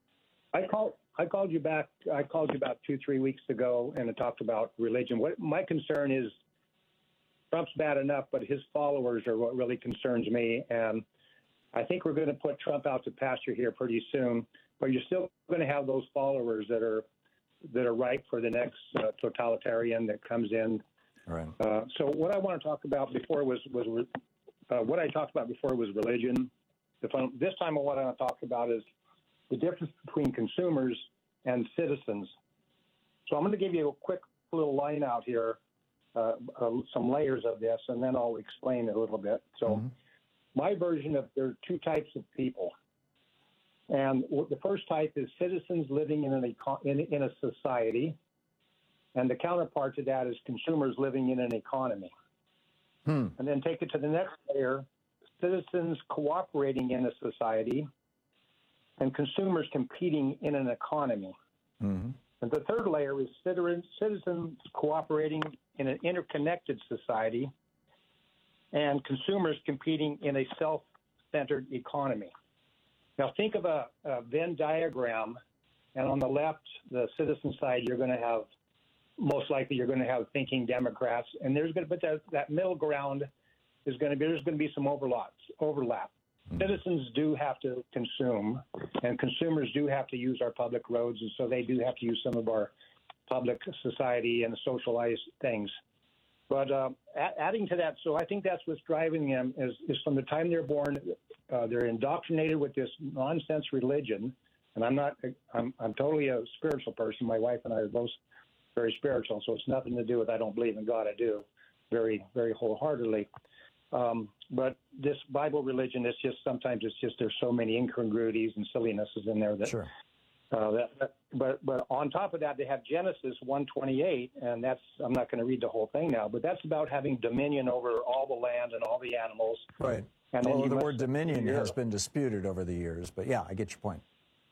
I called. I called you back. I called you about two, three weeks ago, and I talked about religion. What my concern is, Trump's bad enough, but his followers are what really concerns me. And I think we're going to put Trump out to pasture here pretty soon. But you're still going to have those followers that are that are ripe for the next uh, totalitarian that comes in. Right. Uh, so what I want to talk about before was was uh, what I talked about before was religion. If I'm, this time, what I want to talk about is the difference between consumers and citizens. So I'm going to give you a quick little line out here, uh, uh, some layers of this, and then I'll explain it a little bit. So mm-hmm. my version of there are two types of people. And the first type is citizens living in, an eco- in, in a society, and the counterpart to that is consumers living in an economy. Hmm. And then take it to the next layer, citizens cooperating in a society, and consumers competing in an economy. Mm-hmm. And the third layer is citizens cooperating in an interconnected society, and consumers competing in a self-centered economy. Now, think of a, a Venn diagram, and on the left, the citizen side, you're going to have, most likely, you're going to have thinking Democrats, and there's going to, but that, that middle ground is going to be, there's going to be some overlaps, overlap. Mm-hmm. Citizens do have to consume, and consumers do have to use our public roads, and so they do have to use some of our public society and socialized things. But uh, a- adding to that, so I think that's what's driving them is, is from the time they're born, uh, they're indoctrinated with this nonsense religion. And I'm not, I'm, I'm totally a spiritual person. My wife and I are both very spiritual, so it's nothing to do with I don't believe in God. I do, very, very wholeheartedly. Um, but this Bible religion is just sometimes it's just there's so many incongruities and sillinesses in there that. Sure. Uh, that, that, but but on top of that, they have Genesis one twenty-eight, and that's I'm not going to read the whole thing now, but that's about having dominion over all the land and all the animals. Right. And Although the must, word dominion has been disputed over the years, but yeah, I get your point.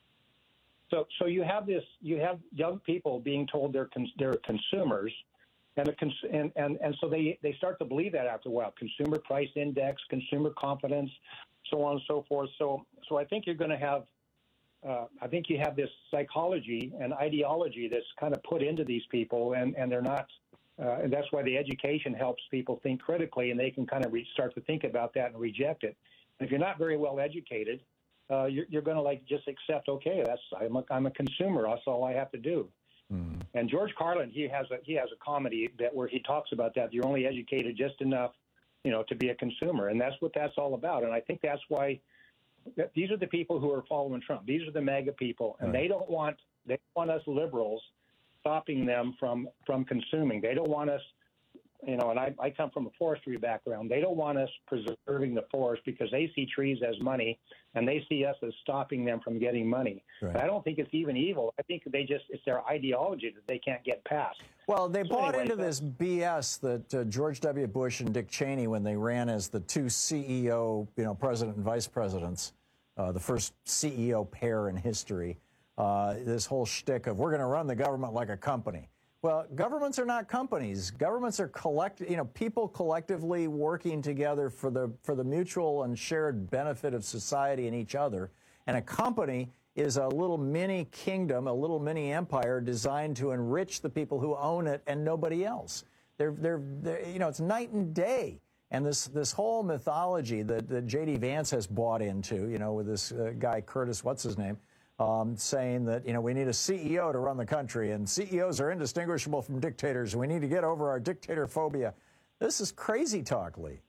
So so you have this you have young people being told they're cons- they're consumers, and, a cons- and and and so they they start to believe that after a while. Consumer price index, consumer confidence, so on and so forth. So so I think you're going to have. Uh, I think you have this psychology and ideology that's kind of put into these people, and, and they're not, uh, and that's why the education helps people think critically, and they can kind of re- start to think about that and reject it. And if you're not very well educated, uh, you're, you're going to like just accept, okay, that's I'm a, I'm a consumer, that's all I have to do. Mm. And George Carlin, he has a he has a comedy that where he talks about that. You're only educated just enough, you know, to be a consumer, and that's what that's all about. And I think that's why. These are the people who are following Trump. These are the MAGA people, and right. they don't want they want us liberals stopping them from from consuming. They don't want us, you know. And I, I come from a forestry background. They don't want us preserving the forest because they see trees as money, and they see us as stopping them from getting money. Right. But I don't think it's even evil. I think they just it's their ideology that they can't get past. Well, they so bought anyway, into but, this B S that uh, George W. Bush and Dick Cheney, when they ran as the two C E O, you know, president and vice presidents. Uh, the first C E O pair in history, uh, this whole shtick of we're going to run the government like a company. Well, governments are not companies. Governments are collect, you know, people collectively working together for the for the mutual and shared benefit of society and each other. And a company is a little mini kingdom, a little mini empire designed to enrich the people who own it and nobody else. They're they're, they're you know, it's night and day. And this this whole mythology that, that J D Vance has bought into, you know, with this uh, guy, Curtis, what's his name, um, saying that, you know, we need a C E O to run the country, and C E Os are indistinguishable from dictators, and we need to get over our dictator phobia. This is crazy talk, Lee.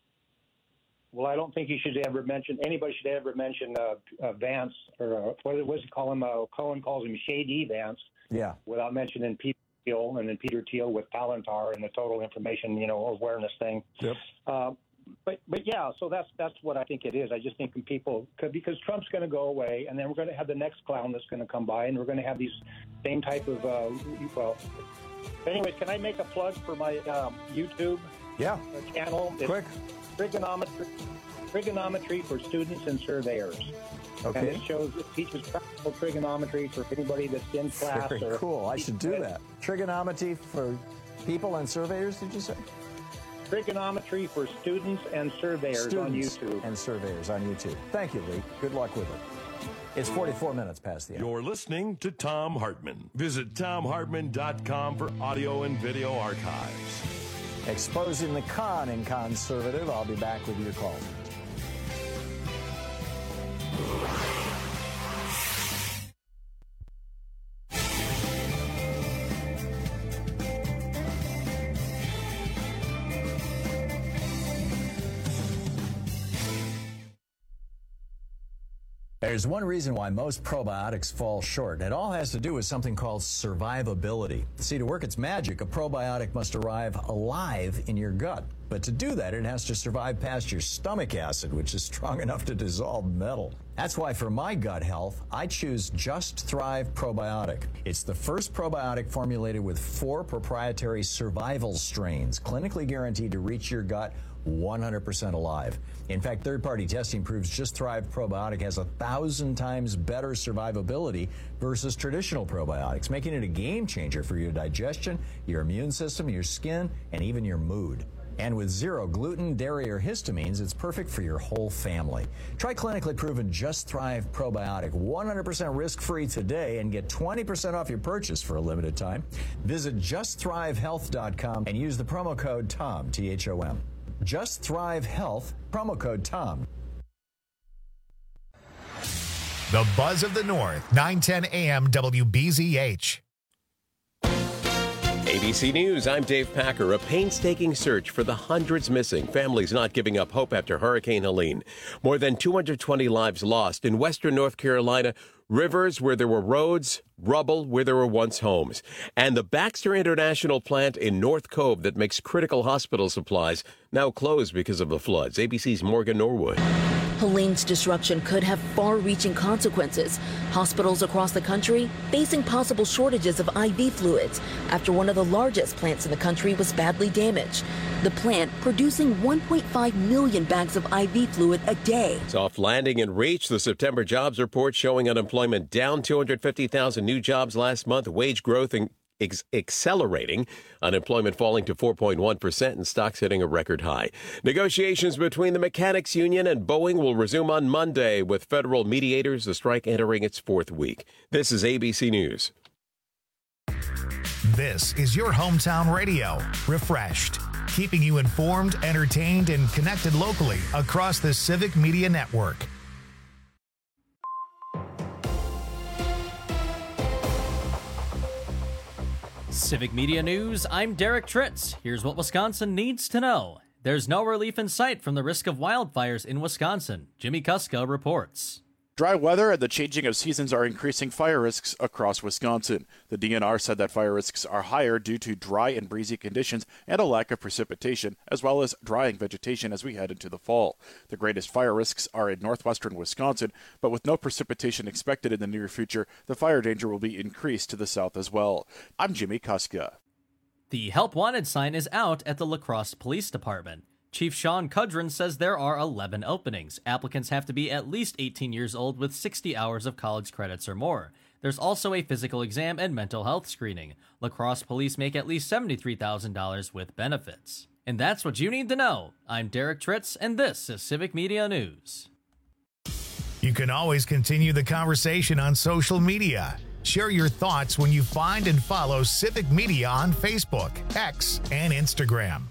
Well, I don't think you should ever mention, anybody should ever mention uh, uh, Vance, or uh, what does he call him? Uh, Cohen calls him Shady Vance. Yeah. Without mentioning Peter Thiel, and then Peter Thiel with Palantir and the total information, you know, awareness thing. Yep. Uh, but but yeah, so that's that's what I think it is. I just think when people could, because Trump's going to go away, and then we're going to have the next clown that's going to come by, and we're going to have these same type of uh, well. Anyways, can I make a plug for my um, YouTube? Yeah. Channel? It's Quick. Trigonometry. Trigonometry for Students and Surveyors. Okay. And it shows, it teaches practical trigonometry for anybody that's in class. Very or cool. I should do that. Trigonometry for people and surveyors, did you say? Trigonometry for Students and Surveyors Students on YouTube. and surveyors on YouTube. Thank you, Lee. Good luck with it. It's forty-four minutes past the hour. You're listening to Thom Hartmann. Visit Thom Hartmann dot com for audio and video archives. Exposing the con in conservative. I'll be back with your calls. There's one reason why most probiotics fall short. It all has to do with something called survivability. See, to work its magic, a probiotic must arrive alive in your gut. But to do that, it has to survive past your stomach acid, which is strong enough to dissolve metal. That's why for my gut health, I choose Just Thrive Probiotic. It's the first probiotic formulated with four proprietary survival strains, clinically guaranteed to reach your gut one hundred percent alive. In fact, third-party testing proves Just Thrive Probiotic has a thousand times better survivability versus traditional probiotics, making it a game changer for your digestion, your immune system, your skin, and even your mood. And with zero gluten, dairy, or histamines, it's perfect for your whole family. Try clinically proven Just Thrive Probiotic one hundred percent risk-free today and get twenty percent off your purchase for a limited time. Visit just thrive health dot com and use the promo code TOM, T H O M. Just Thrive Health, promo code TOM. The Buzz of the North, nine ten A M W B Z H. A B C News, I'm Dave Packer. A painstaking search for the hundreds missing. Families not giving up hope after Hurricane Helene. More than two hundred twenty lives lost in western North Carolina. Rivers where there were roads, rubble where there were once homes. And the Baxter International plant in North Cove that makes critical hospital supplies now closed because of the floods. A B C's Morgan Norwood. Helene's disruption could have far-reaching consequences. Hospitals across the country facing possible shortages of I V fluids after one of the largest plants in the country was badly damaged. The plant producing one point five million bags of I V fluid a day. Soft landing in reach. The September jobs report showing unemployment down two hundred fifty thousand new jobs last month. Wage growth in Ex- accelerating, unemployment falling to four point one percent and stocks hitting a record high. Negotiations between the Mechanics Union and Boeing will resume on Monday with federal mediators, the strike entering its fourth week. This is A B C News. This is your hometown radio, refreshed, keeping you informed, entertained, and connected locally across the Civic Media Network. Civic Media News, I'm Derek Tritz. Here's what Wisconsin needs to know. There's no relief in sight from the risk of wildfires in Wisconsin. Jimmy Kuska reports. Dry weather and the changing of seasons are increasing fire risks across Wisconsin. The D N R said that fire risks are higher due to dry and breezy conditions and a lack of precipitation, as well as drying vegetation as we head into the fall. The greatest fire risks are in northwestern Wisconsin, but with no precipitation expected in the near future, the fire danger will be increased to the south as well. I'm Jimmy Kuska. The Help Wanted sign is out at the La Crosse Police Department. Chief Sean Cudrin says there are eleven openings. Applicants have to be at least eighteen years old with sixty hours of college credits or more. There's also a physical exam and mental health screening. La Crosse police make at least seventy-three thousand dollars with benefits. And that's what you need to know. I'm Derek Tritz, and this is Civic Media News. You can always continue the conversation on social media. Share your thoughts when you find and follow Civic Media on Facebook, X, and Instagram.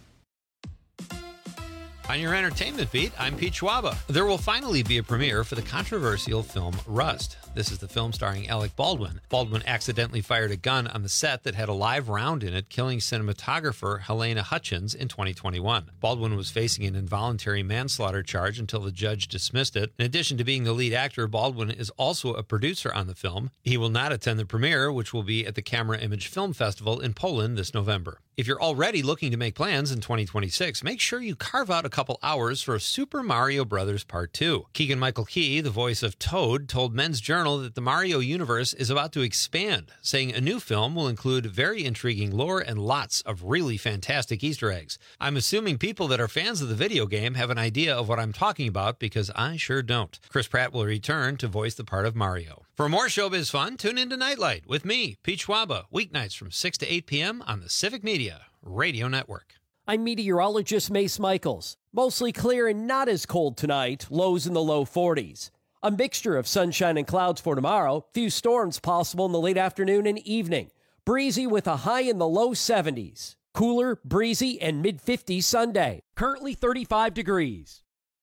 On your entertainment beat, I'm Pete Schwaba. There will finally be a premiere for the controversial film Rust. This is the film starring Alec Baldwin. Baldwin accidentally fired a gun on the set that had a live round in it, killing cinematographer Helena Hutchins in twenty twenty-one. Baldwin was facing an involuntary manslaughter charge until the judge dismissed it. In addition to being the lead actor, Baldwin is also a producer on the film. He will not attend the premiere, which will be at the Camera Image Film Festival in Poland this November. If you're already looking to make plans in twenty twenty-six, make sure you carve out a couple hours for Super Mario Brothers Part two. Keegan-Michael Key, the voice of Toad, told Men's Journal that the Mario universe is about to expand, saying a new film will include very intriguing lore and lots of really fantastic Easter eggs. I'm assuming people that are fans of the video game have an idea of what I'm talking about because I sure don't. Chris Pratt will return to voice the part of Mario. For more showbiz fun, tune into Nightlight with me, Pete Schwaba, weeknights from six to eight p.m. on the Civic Media Radio Network. I'm meteorologist Mace Michaels. Mostly clear and not as cold tonight, lows in the low forties. A mixture of sunshine and clouds for tomorrow, few storms possible in the late afternoon and evening. Breezy with a high in the low seventies. Cooler, breezy, and mid fifties Sunday. Currently thirty-five degrees.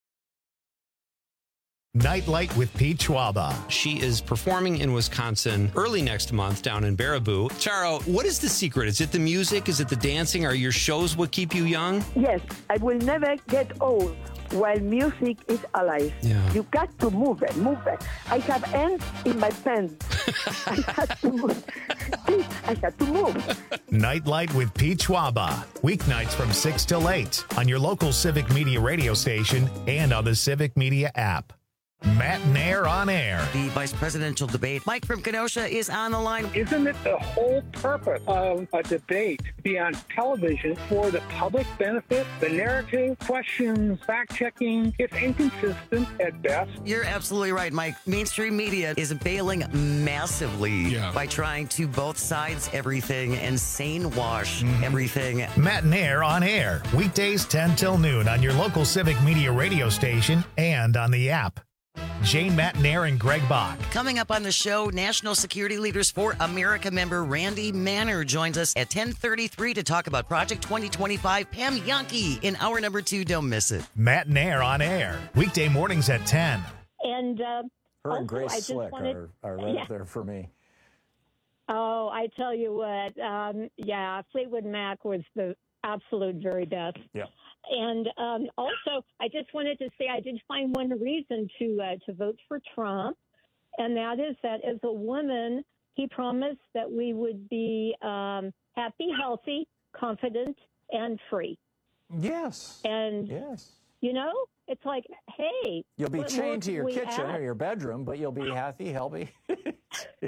Nightlight with Pete Schwaba. She is performing in Wisconsin early next month down in Baraboo. Charo, what is the secret? Is it the music? Is it the dancing? Are your shows what keep you young? Yes, I will never get old while music is alive. Yeah. You got to move it, move it. I have ants in my pants. I had to move. I had to move. Nightlight with Pete Schwaba. Weeknights from six till eight on your local Civic Media radio station and on the Civic Media app. Matt Nair on air. The vice presidential debate. Mike from Kenosha is on the line. Isn't it the whole purpose of a debate to be on television for the public benefit? The narrative, questions, fact-checking, it's inconsistent at best. You're absolutely right, Mike. Mainstream media is bailing massively Yeah. by trying to both sides everything and sane wash Mm-hmm. everything. Matt Nair on air. Weekdays ten till noon on your local Civic Media radio station and on the app. Jane Matt Nair and Greg Bach. Coming up on the show, National Security Leaders for America member Randy Manner joins us at ten thirty-three to talk about Project twenty twenty-five. Pam Yankee in hour number two. Don't miss it. Matt Nair on air. Weekday mornings at ten. And uh, Her also, and Grace I just Slick wanted, are, are right yeah. up there for me. Oh, I tell you what, um, yeah, Fleetwood Mac was the absolute very best. Yeah. And um, also, I just wanted to say I did find one reason to uh, to vote for Trump, and that is that as a woman, he promised that we would be um, happy, healthy, confident, and free. Yes. And yes, you know, it's like, hey, you'll be what chained more to your can we kitchen ask? or your bedroom, but you'll be happy, healthy. yeah.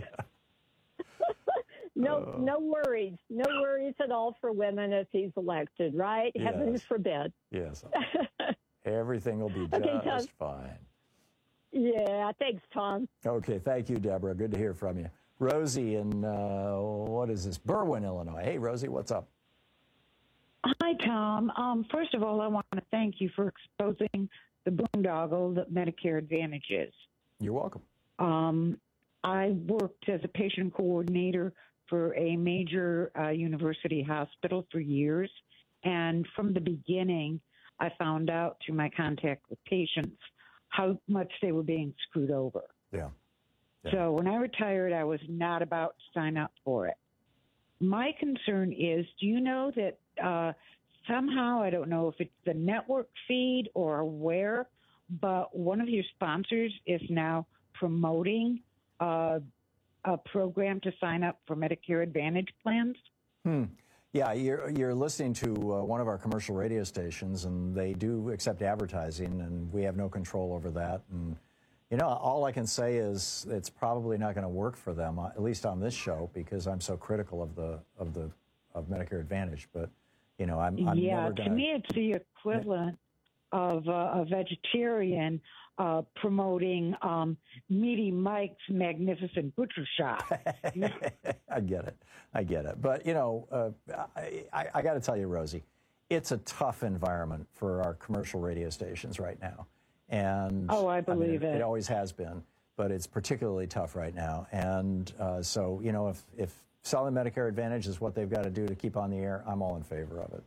No, Uh. no worries, no worries at all for women if he's elected, right? Yes. Heaven forbid. Yes. Everything will be Okay, just Tom. fine. Yeah, thanks, Tom. Okay, thank you, Deborah. Good to hear from you. Rosie in, uh, what is this? Berwyn, Illinois. Hey, Rosie, what's up? Hi, Tom. Um, first of all, I want to thank you for exposing the boondoggle that Medicare Advantage is. You're welcome. Um, I worked as a patient coordinator for a major uh, university hospital for years, and from the beginning, I found out through my contact with patients how much they were being screwed over. Yeah. yeah. So when I retired, I was not about to sign up for it. My concern is, do you know that uh, somehow, I don't know if it's the network feed or where, but one of your sponsors is now promoting uh, a program to sign up for Medicare Advantage plans? Hmm. Yeah, you're, you're listening to uh, one of our commercial radio stations, and they do accept advertising, and we have no control over that. And, you know, all I can say is it's probably not going to work for them, uh, at least on this show, because I'm so critical of the of the of Medicare Advantage. But, you know, I'm, I'm yeah, never going to me, it's the equivalent of uh, a vegetarian uh, promoting um, Meaty Mike's Magnificent Butcher Shop. I get it. I get it. But, you know, uh, I, I, I got to tell you, Rosie, it's a tough environment for our commercial radio stations right now. And Oh, I mean, believe it. it. It always has been, but it's particularly tough right now. And uh, so, you know, if, if selling Medicare Advantage is what they've got to do to keep on the air, I'm all in favor of it.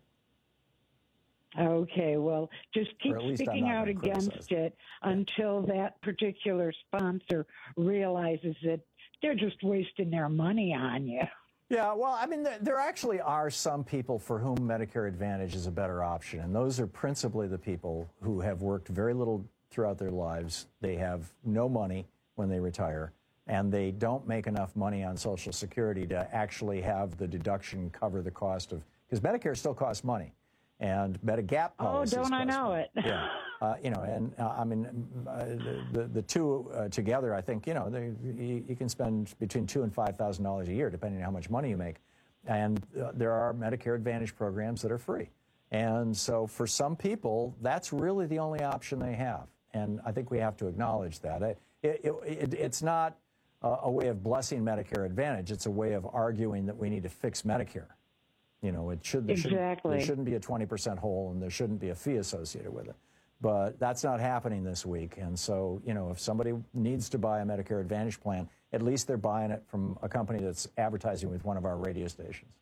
Okay, well, just keep Or at least I'm speaking not out gonna against criticize it until that particular sponsor realizes that they're just wasting their money on you. Yeah, well, I mean, there, there actually are some people for whom Medicare Advantage is a better option, and those are principally the people who have worked very little throughout their lives. They have no money when they retire, and they don't make enough money on Social Security to actually have the deduction cover the cost of because Medicare still costs money, and Medigap policies. Oh, don't I know money. it? Yeah, uh, you know, and uh, I mean, uh, the the two uh, together, I think, you know, they, you, you can spend between two and five thousand dollars a year, depending on how much money you make, and uh, there are Medicare Advantage programs that are free, and so for some people, that's really the only option they have, and I think we have to acknowledge that. It, it, it, it's not uh, a way of blessing Medicare Advantage; it's a way of arguing that we need to fix Medicare. You know, it should there exactly. shouldn't, there shouldn't be a twenty percent hole, and there shouldn't be a fee associated with it. But that's not happening this week. And so, you know, if somebody needs to buy a Medicare Advantage plan, at least they're buying it from a company that's advertising with one of our radio stations.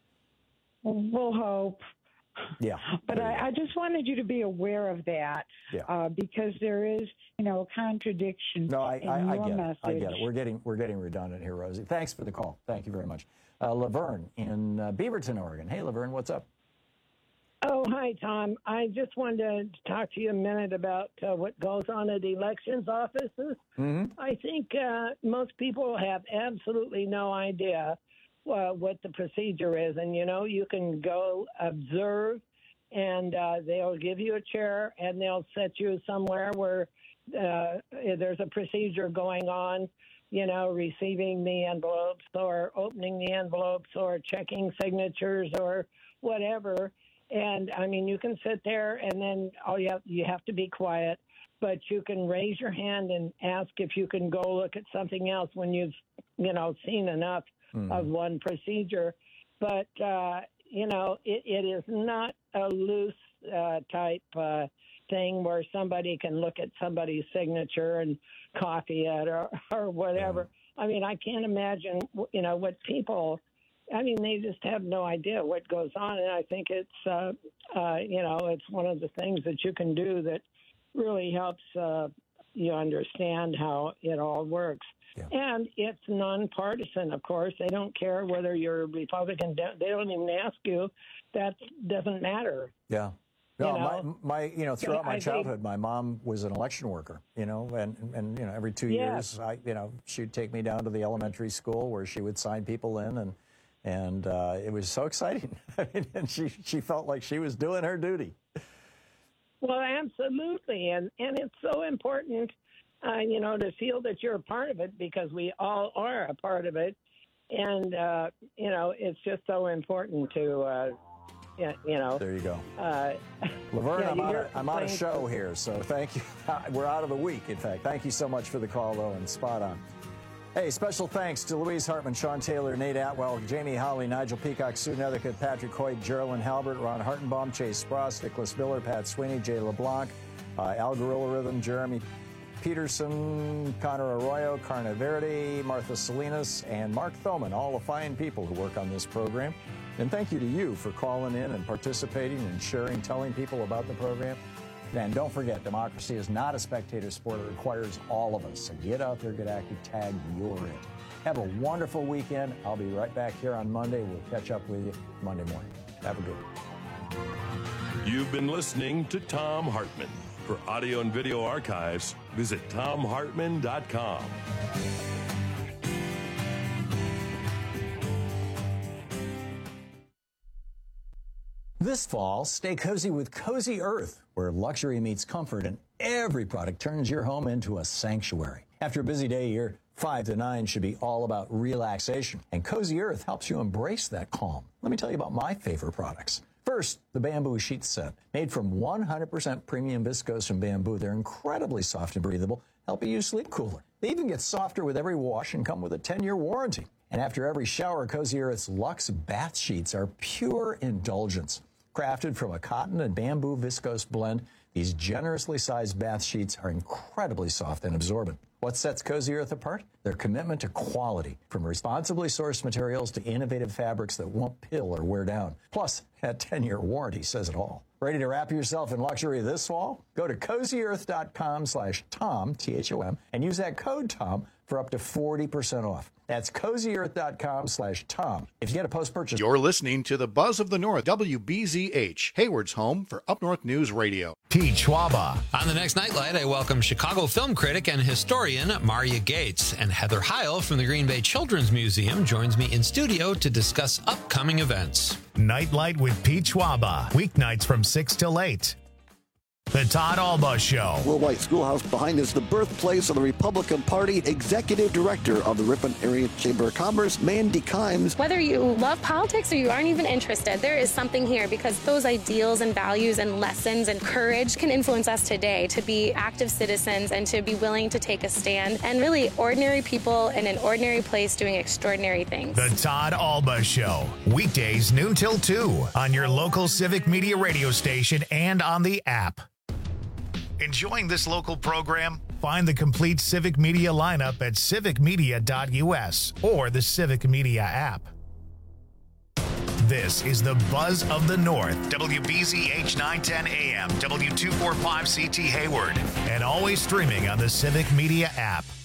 We'll hope. Yeah. But I, I just wanted you to be aware of that, yeah. uh, because there is, you know, a contradiction no, I, in I, your I get message. it. I get it. We're getting, we're getting redundant here, Rosie. Thanks for the call. Thank you very much. Uh, Laverne in uh, Beaverton, Oregon. Hey, Laverne, what's up? Oh, hi, Tom. I just wanted to talk to you a minute about uh, what goes on at elections offices. Mm-hmm. I think uh, most people have absolutely no idea uh, what the procedure is. And, you know, you can go observe, and uh, they'll give you a chair, and they'll set you somewhere where uh, there's a procedure going on, you know, receiving the envelopes or opening the envelopes or checking signatures or whatever. And, I mean, you can sit there and then all you have, you have to be quiet, but you can raise your hand and ask if you can go look at something else when you've, you know, seen enough mm. of one procedure. But, uh, you know, it, it is not a loose uh, type uh, thing where somebody can look at somebody's signature and copy it or, or whatever. Yeah. I mean, I can't imagine, you know, what people... I mean, they just have no idea what goes on, and I think it's, uh, uh, you know, it's one of the things that you can do that really helps uh, you understand how it all works. Yeah. And it's nonpartisan, of course. They don't care whether you're a Republican. They don't even ask you. That doesn't matter. Yeah. No, you know? my, my, you know, throughout my I childhood, think, my mom was an election worker, you know, and, and you know, every two yeah. years, I, you know, she'd take me down to the elementary school where she would sign people in, and And uh, it was so exciting. I mean, and she, she felt like she was doing her duty. Well, absolutely. And, and it's so important, uh, you know, to feel that you're a part of it, because we all are a part of it. And, uh, you know, it's just so important to, uh, you know. There you go. Uh, Laverne, yeah, I'm, on a, I'm on a show here, so thank you. We're out of the week, in fact. Thank you so much for the call, though, and spot on. Hey, special thanks to Louise Hartman, Sean Taylor, Nate Atwell, Jamie Howley, Nigel Peacock, Sue Nethercutt, Patrick Hoyt, Geraldine Halbert, Ron Hartenbaum, Chase Spross, Nicholas Miller, Pat Sweeney, Jay LeBlanc, uh, Al Gorilla Rhythm, Jeremy Peterson, Connor Arroyo, Carna Verde, Martha Salinas, and Mark Thoman, all the fine people who work on this program. And thank you to you for calling in and participating and sharing, telling people about the program. And don't forget, democracy is not a spectator sport. It requires all of us. So get out there, get active, tag, you're it. Have a wonderful weekend. I'll be right back here on Monday. We'll catch up with you Monday morning. Have a good one. You've been listening to Thom Hartmann. For audio and video archives, visit thom hartmann dot com. This fall, stay cozy with Cozy Earth, where luxury meets comfort and every product turns your home into a sanctuary. After a busy day, your five to nine should be all about relaxation, and Cozy Earth helps you embrace that calm. Let me tell you about my favorite products. First, the bamboo sheet set. Made from one hundred percent premium viscose from bamboo, they're incredibly soft and breathable, helping you sleep cooler. They even get softer with every wash and come with a ten-year warranty. And after every shower, Cozy Earth's Luxe bath sheets are pure indulgence. Crafted from a cotton and bamboo viscose blend, these generously sized bath sheets are incredibly soft and absorbent. What sets Cozy Earth apart? Their commitment to quality, from responsibly sourced materials to innovative fabrics that won't pill or wear down. Plus, that ten-year warranty says it all. Ready to wrap yourself in luxury this fall? Go to cozy earth dot com slash Tom, T H O M, and use that code Tom for up to forty percent off. That's cozy earth dot com slash Tom. If you get a post-purchase... You're listening to the Buzz of the North, W B Z H, Hayward's home for Up North News Radio. Pete Schwaba. On the next Nightlight, I welcome Chicago film critic and historian Maria Gates, and Heather Heil from the Green Bay Children's Museum joins me in studio to discuss upcoming events. Nightlight with Pete Schwaba. Weeknights from six till eight. The Todd Alba Show. Will White Schoolhouse behind is the birthplace of the Republican Party. Executive Director of the Ripon Area Chamber of Commerce, Mandy Kimes. Whether you love politics or you aren't even interested, there is something here because those ideals and values and lessons and courage can influence us today to be active citizens and to be willing to take a stand. And really, ordinary people in an ordinary place doing extraordinary things. The Todd Alba Show. Weekdays noon till two on your local Civic Media radio station and on the app. Enjoying this local program? Find the complete Civic Media lineup at civic media dot u s or the Civic Media app. This is the Buzz of the North, W B Z H nine ten A M, W two forty-five C T Hayward, and always streaming on the Civic Media app.